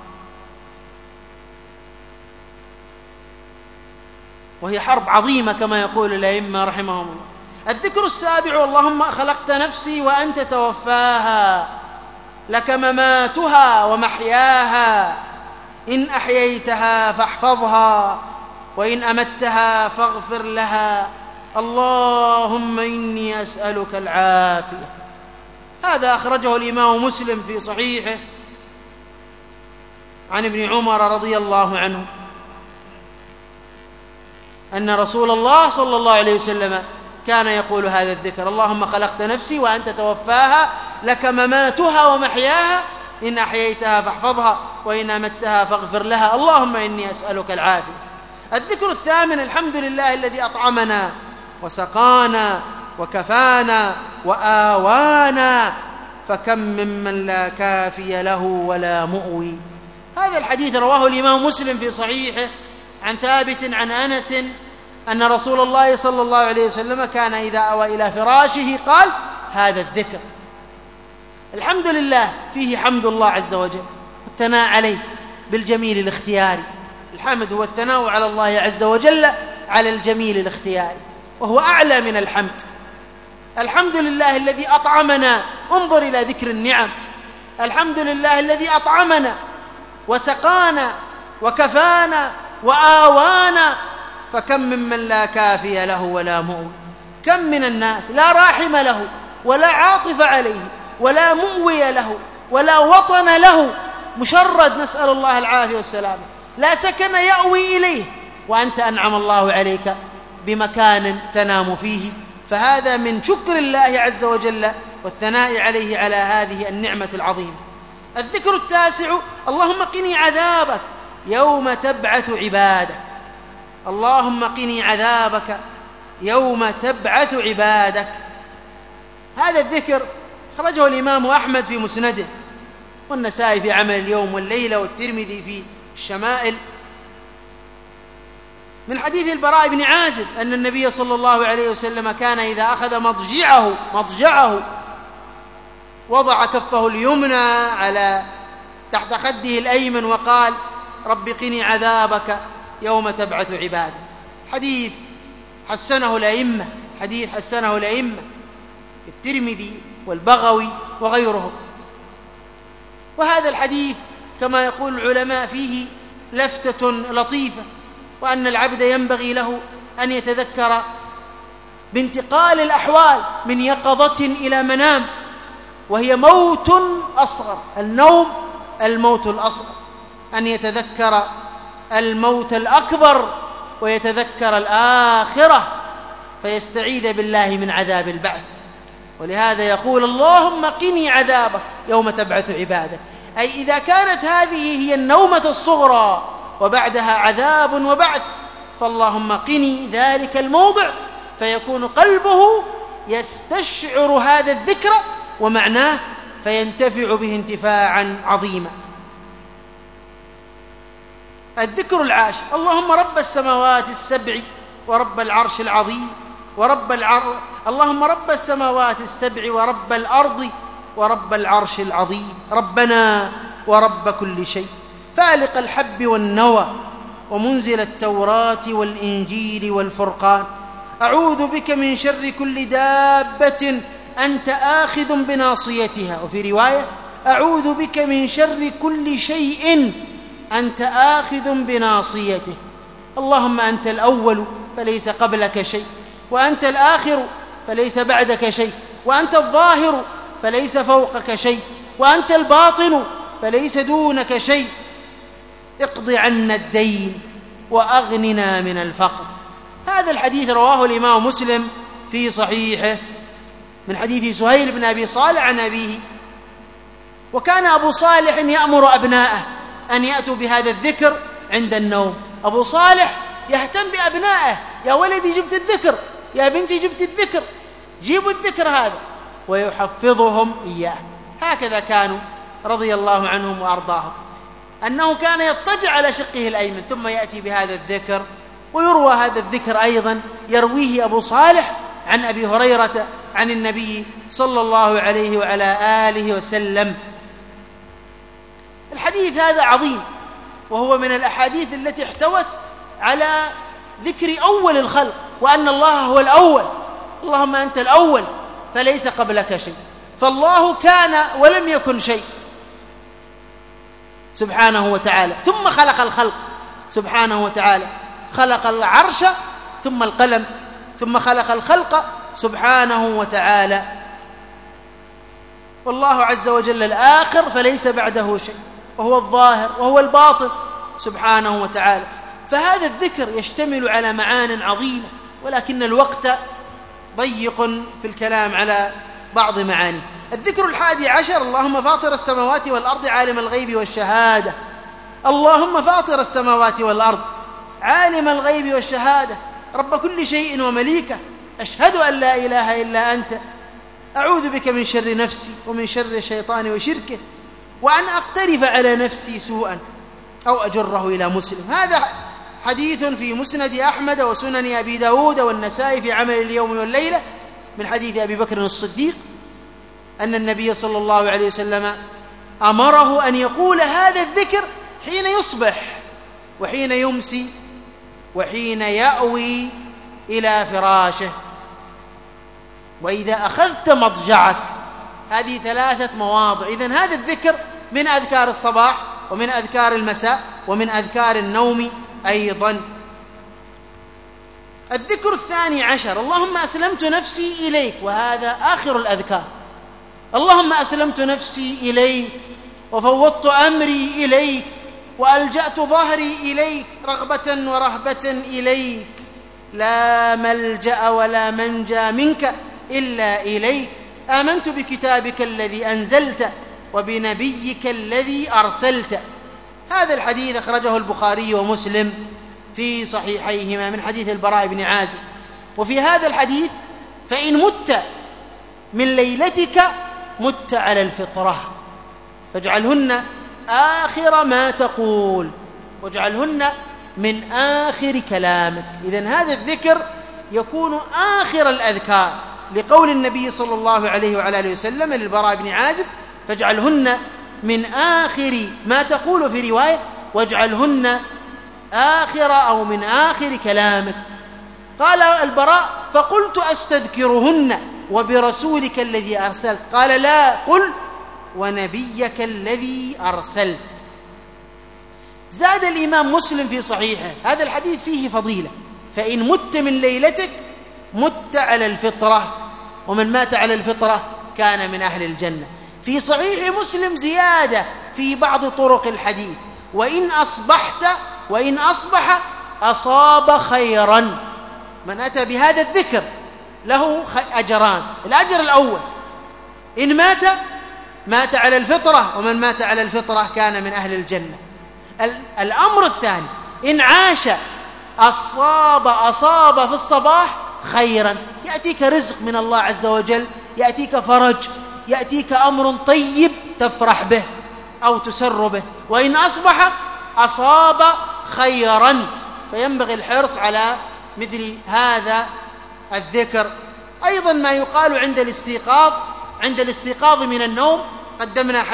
وهي حرب عظيمة كما يقول الأئمة رحمهم الله. الذكر السابع: اللهم خلقت نفسي وأنت توفاها، لك مماتها ومحياها، إن أحييتها فاحفظها، وإن أمتها فاغفر لها، اللهم إني أسألك العافية. هذا أخرجه الإمام مسلم في صحيحه عن ابن عمر رضي الله عنه أن رسول الله صلى الله عليه وسلم كان يقول هذا الذكر: اللهم خلقت نفسي وأنت توفاها، لك مماتها ومحياها، إن أحييتها فاحفظها، وإن أمتها فاغفر لها، اللهم إني أسألك العافية. الذكر الثامن: الحمد لله الذي أطعمنا وسقانا وكفانا وآوانا، فكم ممن لا كافي له ولا مؤوي. هذا الحديث رواه الإمام مسلم في صحيحه عن ثابت عن أنس أن رسول الله صلى الله عليه وسلم كان إذا أوى إلى فراشه قال هذا الذكر. الحمد لله فيه حمد الله عز وجل والثناء عليه بالجميل الاختياري. الحمد هو الثناء على الله عز وجل على الجميل الاختياري، وهو أعلى من الحمد. الحمد لله الذي أطعمنا، انظر إلى ذكر النعم. الحمد لله الذي أطعمنا وسقانا وكفانا وآوانا، فكم ممن لا كافي له ولا مؤوي. كم من الناس لا راحم له ولا عاطف عليه ولا مؤوي له ولا وطن له، مشرد، نسأل الله العافية والسلامة، لا سكن يأوي إليه، وأنت أنعم الله عليك بمكان تنام فيه. فهذا من شكر الله عز وجل والثناء عليه على هذه النعمة العظيمة. الذكر التاسع: اللهم قني عذابك يوم تبعث عبادك. اللهم قني عذابك يوم تبعث عبادك. هذا الذكر خرجه الإمام أحمد في مسنده، والنسائي في عمل اليوم والليلة، والترمذي في الشمائل، من حديث البراء بن عازب أن النبي صلى الله عليه وسلم كان إذا أخذ مضجعه وضع كفه اليمنى على تحت خده الأيمن وقال: رب قني عذابك يوم تبعث عبادك. حديث حسنه الأئمة الترمذي والبغوي وغيرهم. وهذا الحديث كما يقول العلماء فيه لفتة لطيفة، وأن العبد ينبغي له أن يتذكر بانتقال الأحوال من يقظة إلى منام، وهي موت أصغر. النوم الموت الأصغر، أن يتذكر الموت الأكبر ويتذكر الآخرة فيستعيذ بالله من عذاب البعث. ولهذا يقول: اللهم قني عذابك يوم تبعث عبادك، أي إذا كانت هذه هي النومة الصغرى وبعدها عذاب وبعث، فاللهم قني ذلك الموضع، فيكون قلبه يستشعر هذا الذكر ومعناه فينتفع به انتفاعا عظيما. الذكر العاشر: اللهم رب السماوات السبع ورب العرش العظيم اللهم رب السماوات السبع ورب الأرض ورب العرش العظيم، ربنا ورب كل شيء، فالق الحب والنوى ومنزل التوراة والإنجيل والفرقان، أعوذ بك من شر كل دابة أنت آخذ بناصيتها، وفي رواية: أعوذ بك من شر كل شيء أنت آخذ بناصيته. اللهم أنت الأول فليس قبلك شيء، وأنت الآخر فليس بعدك شيء، وأنت الظاهر فليس فوقك شيء، وأنت الباطن فليس دونك شيء. اقض عنا الدين وأغننا من الفقر. هذا الحديث رواه الإمام مسلم في صحيحه من حديث سهيل بن أبي صالح عن أبيه. وكان أبو صالح يأمر أبناءه أن يأتوا بهذا الذكر عند النوم. أبو صالح يهتم بأبنائه: يا ولدي جبت الذكر، يا بنتي جبت الذكر، جيبوا الذكر هذا، ويحفظهم إياه. هكذا كانوا رضي الله عنهم وأرضاهم، أنه كان يضطجع على شقه الأيمن ثم يأتي بهذا الذكر. ويروى هذا الذكر أيضا يرويه أبو صالح عن أبي هريرة عن النبي صلى الله عليه وعلى آله وسلم. الحديث هذا عظيم، وهو من الأحاديث التي احتوت على ذكر أول الخلق، وأن الله هو الأول. اللهم أنت الأول فليس قبلك شيء، فالله كان ولم يكن شيء سبحانه وتعالى، ثم خلق الخلق سبحانه وتعالى، خلق العرش ثم القلم، ثم خلق الخلق سبحانه وتعالى. والله عز وجل الآخر فليس بعده شيء، وهو الظاهر وهو الباطن سبحانه وتعالى. فهذا الذكر يشتمل على معان عظيمة، ولكن الوقت ضيق في الكلام على بعض معانيه. الذكر 11: اللهم فاطر السماوات والأرض عالم الغيب والشهادة. اللهم فاطر السماوات والأرض عالم الغيب والشهادة، رب كل شيء ومليكه، أشهد أن لا إله إلا أنت، أعوذ بك من شر نفسي ومن شر الشيطان وشركه، وأن أقترف على نفسي سوءا أو أجره إلى مسلم. هذا حديث في مسند أحمد وسنن أبي داود والنسائي في عمل اليوم والليلة من حديث أبي بكر الصديق أن النبي صلى الله عليه وسلم أمره أن يقول هذا الذكر حين يصبح وحين يمسي وحين يأوي إلى فراشه وإذا أخذت مضجعك. هذه 3 مواضع. إذن هذا الذكر من أذكار الصباح ومن أذكار المساء ومن أذكار النوم أيضا. الذكر 12: اللهم أسلمت نفسي إليك، وهذا آخر الأذكار. اللهم أسلمت نفسي إليك وفوضت أمري إليك وألجأت ظهري إليك رغبة ورهبة إليك، لا ملجأ ولا منجى منك إلا إليك، آمنت بكتابك الذي أنزلت وبنبيك الذي أرسلت. هذا الحديث أخرجه البخاري ومسلم في صحيحيهما من حديث البراء بن عازب. وفي هذا الحديث: فإن مت من ليلتك مت على الفطرة فاجعلهن آخر ما تقول واجعلهن من آخر كلامك. إذن هذا الذكر يكون آخر الأذكار، لقول النبي صلى الله عليه وعلى آله وسلم للبراء بن عازب: فاجعلهن من آخر ما تقول، في رواية واجعلهن آخر أو من آخر كلامك. قال البراء: فقلت أستذكرهن وبرسولك الذي أرسلت؟ قال: لا، قل ونبيك الذي أرسلت. زاد الإمام مسلم في صحيحه: هذا الحديث فيه فضيلة، فإن مت من ليلتك مت على الفطرة، ومن مات على الفطرة كان من أهل الجنة. في صحيح مسلم زيادة في بعض طرق الحديث: وإن أصبح أصاب خيرا. من أتى بهذا الذكر له أجران: الأجر الأول إن مات على الفطرة، ومن مات على الفطرة كان من أهل الجنة. الأمر الثاني: إن عاش أصاب في الصباح خيرا، يأتيك رزق من الله عز وجل، يأتيك فرج، يأتيك أمر طيب تفرح به أو تسر به. وإن أصبح أصاب خيرا، فينبغي الحرص على مثل هذا الذكر. أيضا ما يقال عند الاستيقاظ من النوم. قدمنا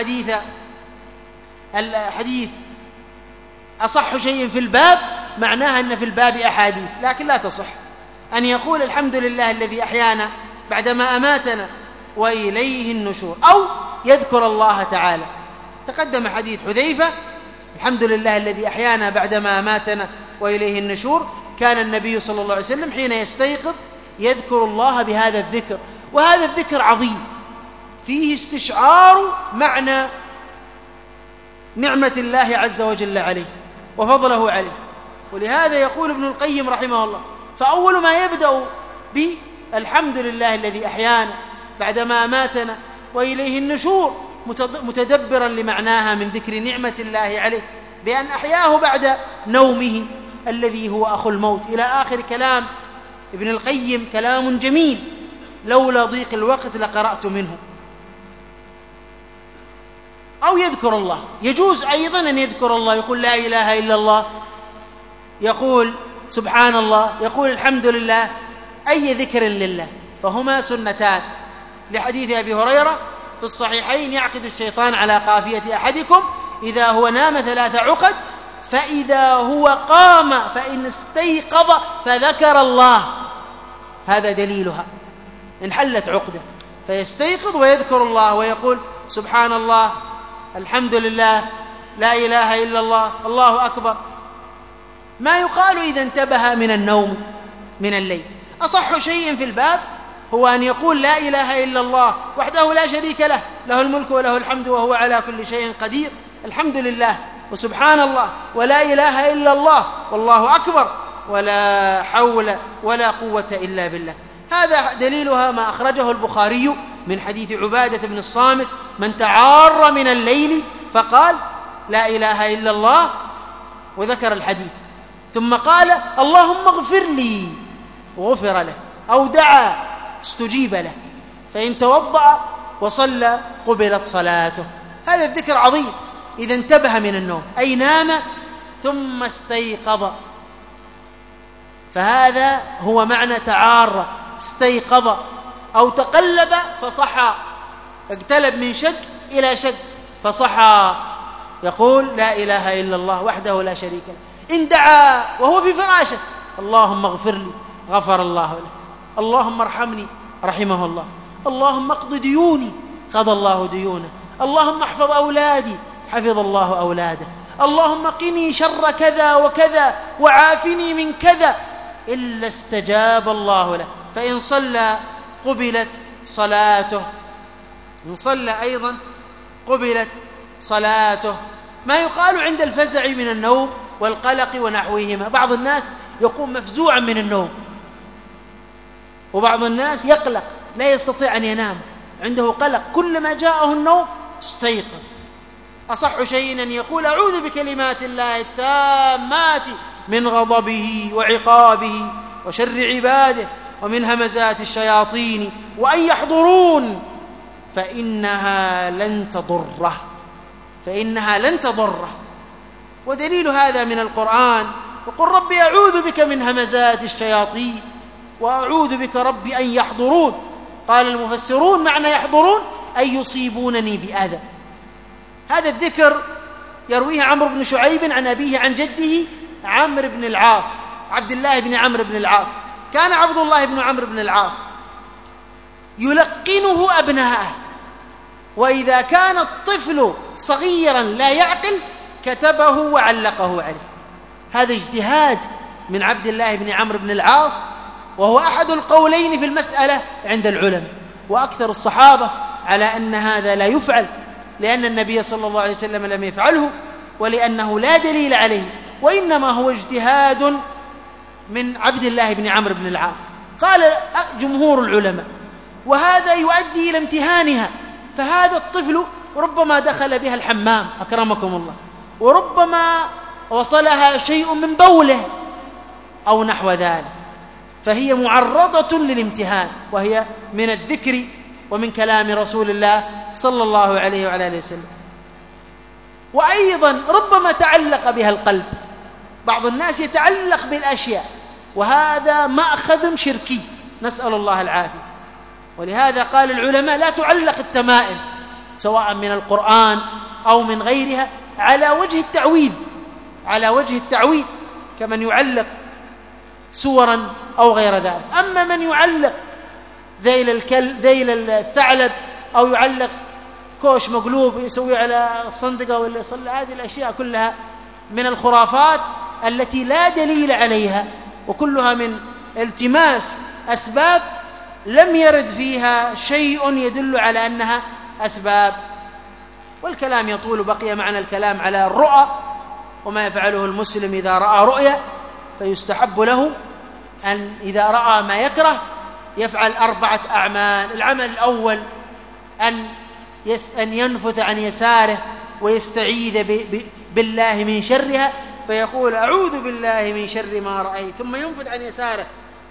الحديث أصح شيء في الباب، معناها أن في الباب أحاديث لكن لا تصح، أن يقول الحمد لله الذي أحيانا بعدما أماتنا وإليه النشور، أو يذكر الله تعالى. تقدم حديث حذيفة: الحمد لله الذي أحيانا بعدما أماتنا وإليه النشور. كان النبي صلى الله عليه وسلم حين يستيقظ يذكر الله بهذا الذكر. وهذا الذكر عظيم، فيه استشعار معنى نعمة الله عز وجل عليه وفضله عليه. ولهذا يقول ابن القيم رحمه الله فأول ما يبدأ بالحمد لله الذي أحيانا بعدما أماتنا وإليه النشور، متدبرا لمعناها من ذكر نعمة الله عليه بأن أحياه بعد نومه الذي هو أخو الموت، إلى آخر كلام ابن القيم، كلام جميل لولا ضيق الوقت لقرأت منه. أو يذكر الله، يجوز أيضا أن يذكر الله، يقول لا إله إلا الله، يقول سبحان الله، يقول الحمد لله، أي ذكر لله، فهما سنتان. لحديث أبي هريرة في الصحيحين: يعقد الشيطان على قافية أحدكم إذا هو نام 3 عقد، فإذا هو قام فإن استيقظ فذكر الله، هذا دليلها، انحلت عقدة، فيستيقظ ويذكر الله ويقول سبحان الله، الحمد لله، لا إله إلا الله، الله أكبر. ما يقال إذا انتبه من النوم من الليل. أصح شيء في الباب هو أن يقول لا إله إلا الله وحده لا شريك له، له الملك وله الحمد وهو على كل شيء قدير، الحمد لله وسبحان الله ولا إله إلا الله والله أكبر ولا حول ولا قوة إلا بالله. هذا دليلها ما أخرجه البخاري من حديث عبادة بن الصامت: من تعار من الليل فقال لا إله إلا الله، وذكر الحديث، ثم قال اللهم اغفر لي، وغفر له، أو دعا استجيب له، فإن توضأ وصلى قبلت صلاته. هذا الذكر عظيم إذا انتبه من النوم، أي نام ثم استيقظ، فهذا هو معنى تعار، استيقظ أو تقلب فصحى، اقتلب من شك إلى شك فصحى، يقول لا إله إلا الله وحده لا شريك له. إن دعا وهو في فراشه اللهم اغفر لي، غفر الله له، اللهم ارحمني، رحمه الله، اللهم اقض ديوني، قضى الله ديونه، اللهم احفظ أولادي، حفظ الله أولاده، اللهم قني شر كذا وكذا وعافني من كذا، إلا استجاب الله له. فإن صلى قبلت صلاته، إن صلى أيضا قبلت صلاته. ما يقال عند الفزع من النوم والقلق ونحوهما، بعض الناس يقوم مفزوعا من النوم، وبعض الناس يقلق لا يستطيع أن ينام، عنده قلق، كلما جاءه النوم استيقظ. أصح شيء أن يقول أعوذ بكلمات الله التامات من غضبه وعقابه وشر عباده ومن همزات الشياطين وأن يحضرون فإنها لن تضره، فإنها لن تضره. ودليل هذا من القرآن: وقل ربي أعوذ بك من همزات الشياطين وأعوذ بك ربي أن يحضرون. قال المفسرون معنى يحضرون أن يصيبونني بأذى. هذا الذكر يرويه عمرو بن شعيب عن أبيه عن جده عمرو بن العاص، عبد الله بن عمرو بن العاص. كان عبد الله بن عمرو بن العاص يلقنه أبناءه، وإذا كان الطفل صغيرا لا يعقل كتبه وعلقه عليه. هذا اجتهاد من عبد الله بن عمرو بن العاص، وهو أحد القولين في المسألة عند العلماء، وأكثر الصحابة على أن هذا لا يفعل، لأن النبي صلى الله عليه وسلم لم يفعله، ولأنه لا دليل عليه، وإنما هو اجتهاد من عبد الله بن عمرو بن العاص. قال جمهور العلماء وهذا يؤدي إلى امتهانها، فهذا الطفل ربما دخل بها الحمام أكرمكم الله، وربما وصلها شيء من بوله أو نحو ذلك، فهي معرضة للامتهان، وهي من الذكر ومن كلام رسول الله صلى الله عليه وعلى آله وسلم. وأيضا ربما تعلق بها القلب، بعض الناس يتعلق بالأشياء، وهذا مأخذ شركي، نسأل الله العافية. ولهذا قال العلماء لا تعلق التمائم سواء من القرآن أو من غيرها على وجه التعويذ، على وجه التعويذ، كمن يعلق سورا أو غير ذلك. أما من يعلق ذيل الثعلب، أو يعلق كوش مقلوب يسوي على الصندقة ولا يصلي، هذه الأشياء كلها من الخرافات التي لا دليل عليها، وكلها من التماس أسباب لم يرد فيها شيء يدل على أنها أسباب. والكلام يطول، بقي معنا الكلام على الرؤى وما يفعله المسلم إذا رأى رؤيا، فيستحب له أن إذا رأى ما يكره يفعل 4 أعمال. العمل الأول أن ينفث عن يساره ويستعيذ بالله من شرها، فيقول أعوذ بالله من شر ما رأيت، ثم ينفث عن يساره،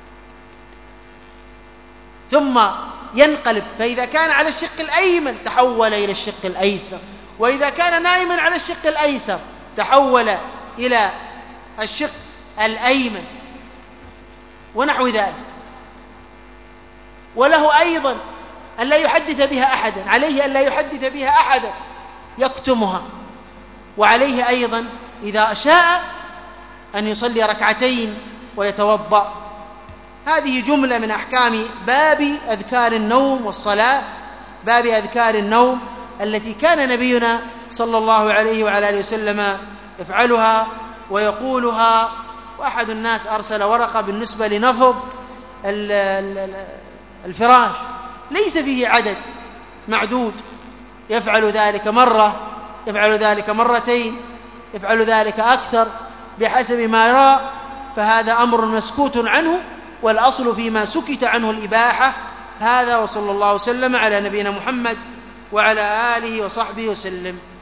ثم ينقلب، فإذا كان على الشق الأيمن تحول إلى الشق الأيسر، وإذا كان نائما على الشق الأيسر تحول إلى الشق الأيمن، ونحو ذلك. وله أيضا أن لا يحدث بها أحدا، عليه أن لا يحدث بها أحدا يكتمها. وعليه أيضا إذا شاء أن يصلي 2 ركعتين ويتوضأ. هذه جملة من أحكام باب أذكار النوم والصلاة، باب أذكار النوم التي كان نبينا صلى الله عليه وعلى آله وسلم يفعلها ويقولها. وأحد الناس أرسل ورقة بالنسبة لنفض الفراش، ليس فيه عدد معدود، يفعل ذلك مرة، يفعل ذلك 2 مرتين، يفعل ذلك أكثر بحسب ما يرى، فهذا أمر مسكوت عنه، والأصل فيما سكت عنه الإباحة. هذا، وصلى الله وسلم على نبينا محمد وعلى آله وصحبه وسلم.